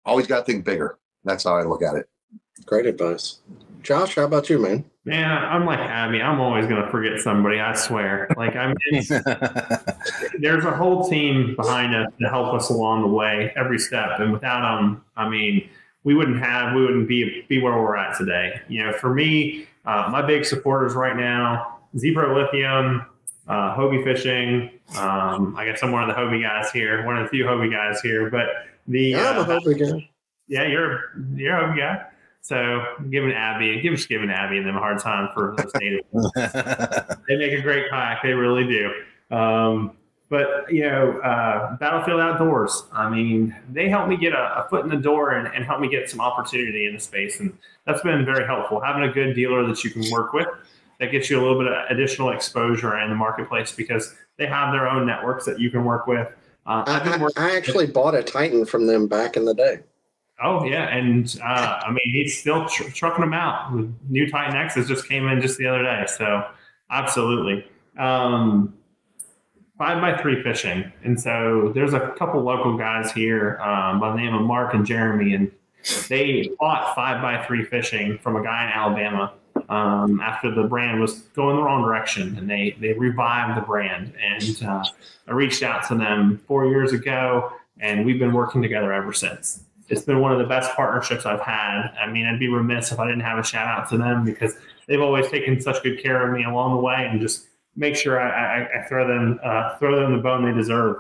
Speaker 5: always got to think bigger. That's how I look at it.
Speaker 1: Great advice. Josh, how about you, man?
Speaker 3: Man, I'm like Abby. I'm always going to forget somebody, I swear. Like, I mean, it's, there's a whole team behind us to help us along the way, every step. And without them, I mean, we wouldn't have, we wouldn't be, be where we're at today. You know, for me, uh, my big supporters right now, Z-Pro Lithium, uh, Hobie Fishing. Um, I guess I'm one of the Hobie guys here, one of the few Hobie guys here. But the
Speaker 1: Yeah, I'm a
Speaker 3: uh,
Speaker 1: Hobie guy.
Speaker 3: yeah, you're you're a Hobie guy. So I'm giving Abby, give just giving Abby and them a hard time for those native. They make a great kayak, they really do. Um, but you know, uh, Battlefield Outdoors. I mean, they helped me get a, a foot in the door and, and help me get some opportunity in the space, and that's been very helpful. Having a good dealer that you can work with, that gets you a little bit of additional exposure in the marketplace because they have their own networks that you can work with. Uh, I've been
Speaker 1: I,
Speaker 3: working
Speaker 1: I actually bought a Titan from them back in the day.
Speaker 3: Oh yeah, and uh, I mean he's still tr- trucking them out. New Titan X's just came in just the other day, so absolutely. Um, five by three fishing, and so there's a couple local guys here um, by the name of Mark and Jeremy, and they bought five by three fishing from a guy in Alabama um, after the brand was going the wrong direction, and they they revived the brand. And uh, I reached out to them four years ago, and we've been working together ever since. It's been one of the best partnerships I've had. I mean, I'd be remiss if I didn't have a shout out to them because they've always taken such good care of me along the way and just make sure I, I, I throw them uh, throw them the bone they deserve.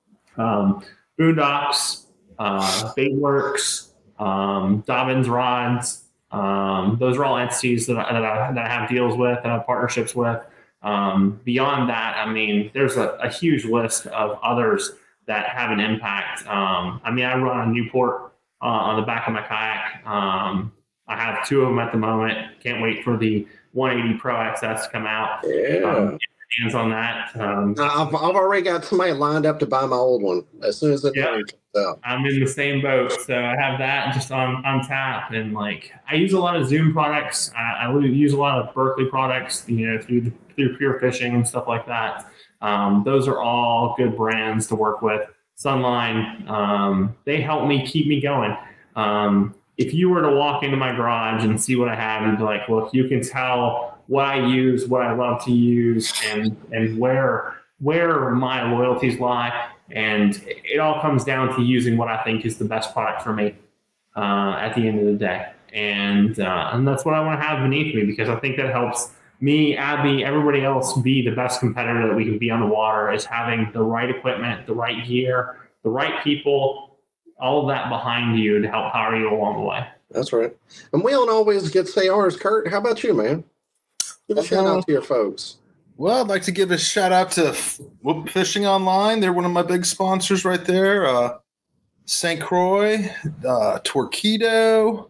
Speaker 3: Um, Boondocks, uh, Baitworks, um, Dobbins Rods. Um, those are all entities that I, that, I, that I have deals with and have partnerships with. Um, beyond that, I mean, there's a, a huge list of others that have an impact. Um, I mean, I run a Newport uh, on the back of my kayak. Um, I have two of them at the moment. Can't wait for the one eighty Pro X S to come out.
Speaker 1: Yeah.
Speaker 3: Um, hands on that. Um,
Speaker 1: I've, I've already got somebody lined up to buy my old one as soon as it
Speaker 3: Yeah.
Speaker 1: comes out.
Speaker 3: I'm in the same boat, so I have that just on, on tap. And like, I use a lot of Zoom products. I, I use a lot of Berkeley products, you know, through the, through Pure Fishing and stuff like that. Um, those are all good brands to work with. Sunline, um, they help me keep me going. Um, if you were to walk into my garage and see what I have and be like, look, you can tell what I use, what I love to use, and and where where my loyalties lie. And it all comes down to using what I think is the best product for me uh, at the end of the day. And uh, and that's what I want to have beneath me because I think that helps me, Abby, everybody else be the best competitor that we can be on the water is having the right equipment, the right gear, the right people, all of that behind you to help power you along the way.
Speaker 1: That's right. And we don't always get to say ours, Kurt. How about you, man? Give a shout out to your folks.
Speaker 2: Well, I'd like to give a shout out to Whoop Fishing Online. They're one of my big sponsors right there. Uh, Saint Croix, uh, Torquedo,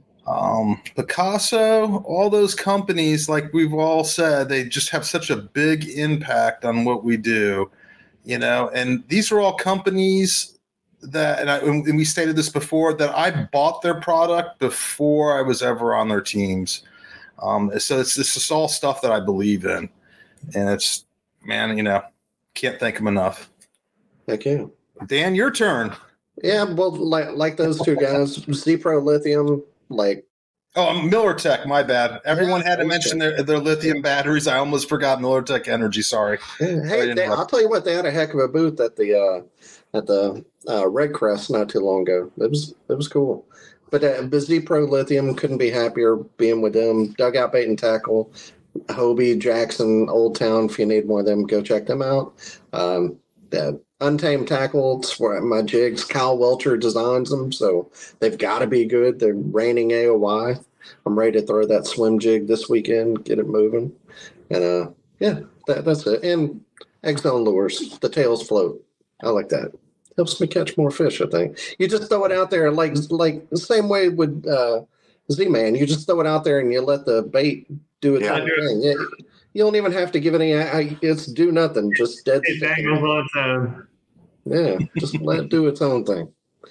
Speaker 2: um, Picasso, all those companies, like we've all said, they just have such a big impact on what we do, you know, and these are all companies that, and, I, and we stated this before, that I bought their product before I was ever on their teams. Um, so it's, it's just all stuff that I believe in. And it's, man, you know, can't thank them enough.
Speaker 1: Thank you.
Speaker 2: Dan, your turn.
Speaker 1: Yeah, well, like like those two guys, Z-Pro Lithium, like.
Speaker 2: Oh, MillerTech, my bad. Everyone
Speaker 1: Yeah,
Speaker 2: had to mention their, their lithium batteries. I almost forgot MillerTech Energy. Sorry.
Speaker 1: Hey, they, I'll tell you what, they had a heck of a booth at the uh, at the uh, Red Crest not too long ago. It was it was cool. But uh, Z-Pro Lithium, couldn't be happier being with them. Dugout Bait and Tackle, Hobie, Jackson, Old Town. If you need one of them, go check them out. Um, the Untamed Tackle, it's where my jigs. Kyle Welcher designs them, so they've got to be good. They're reigning A O I. I'm ready to throw that swim jig this weekend, get it moving. And uh, yeah, that, that's it. And X-Zone Lures, the tails float. I like that. Helps me catch more fish, I think. You just throw it out there like like the same way with uh, Z-Man. You just throw it out there and you let the bait do its
Speaker 5: Yeah.
Speaker 1: own thing. Yeah, you don't even have to give it any. I, it's do nothing. Just dead.
Speaker 3: It dangles on its own.
Speaker 1: Yeah, just let it do its own thing.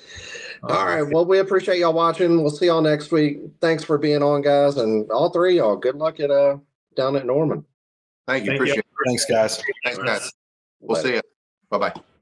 Speaker 1: All right. Well, we appreciate y'all watching. We'll see y'all next week. Thanks for being on, guys, and all three of y'all. Good luck at uh down at Norman.
Speaker 5: Thank you.
Speaker 3: Thank
Speaker 5: Appreciate
Speaker 3: you.
Speaker 5: it.
Speaker 2: Thanks, guys.
Speaker 5: Thanks, guys. We'll see you. Bye bye.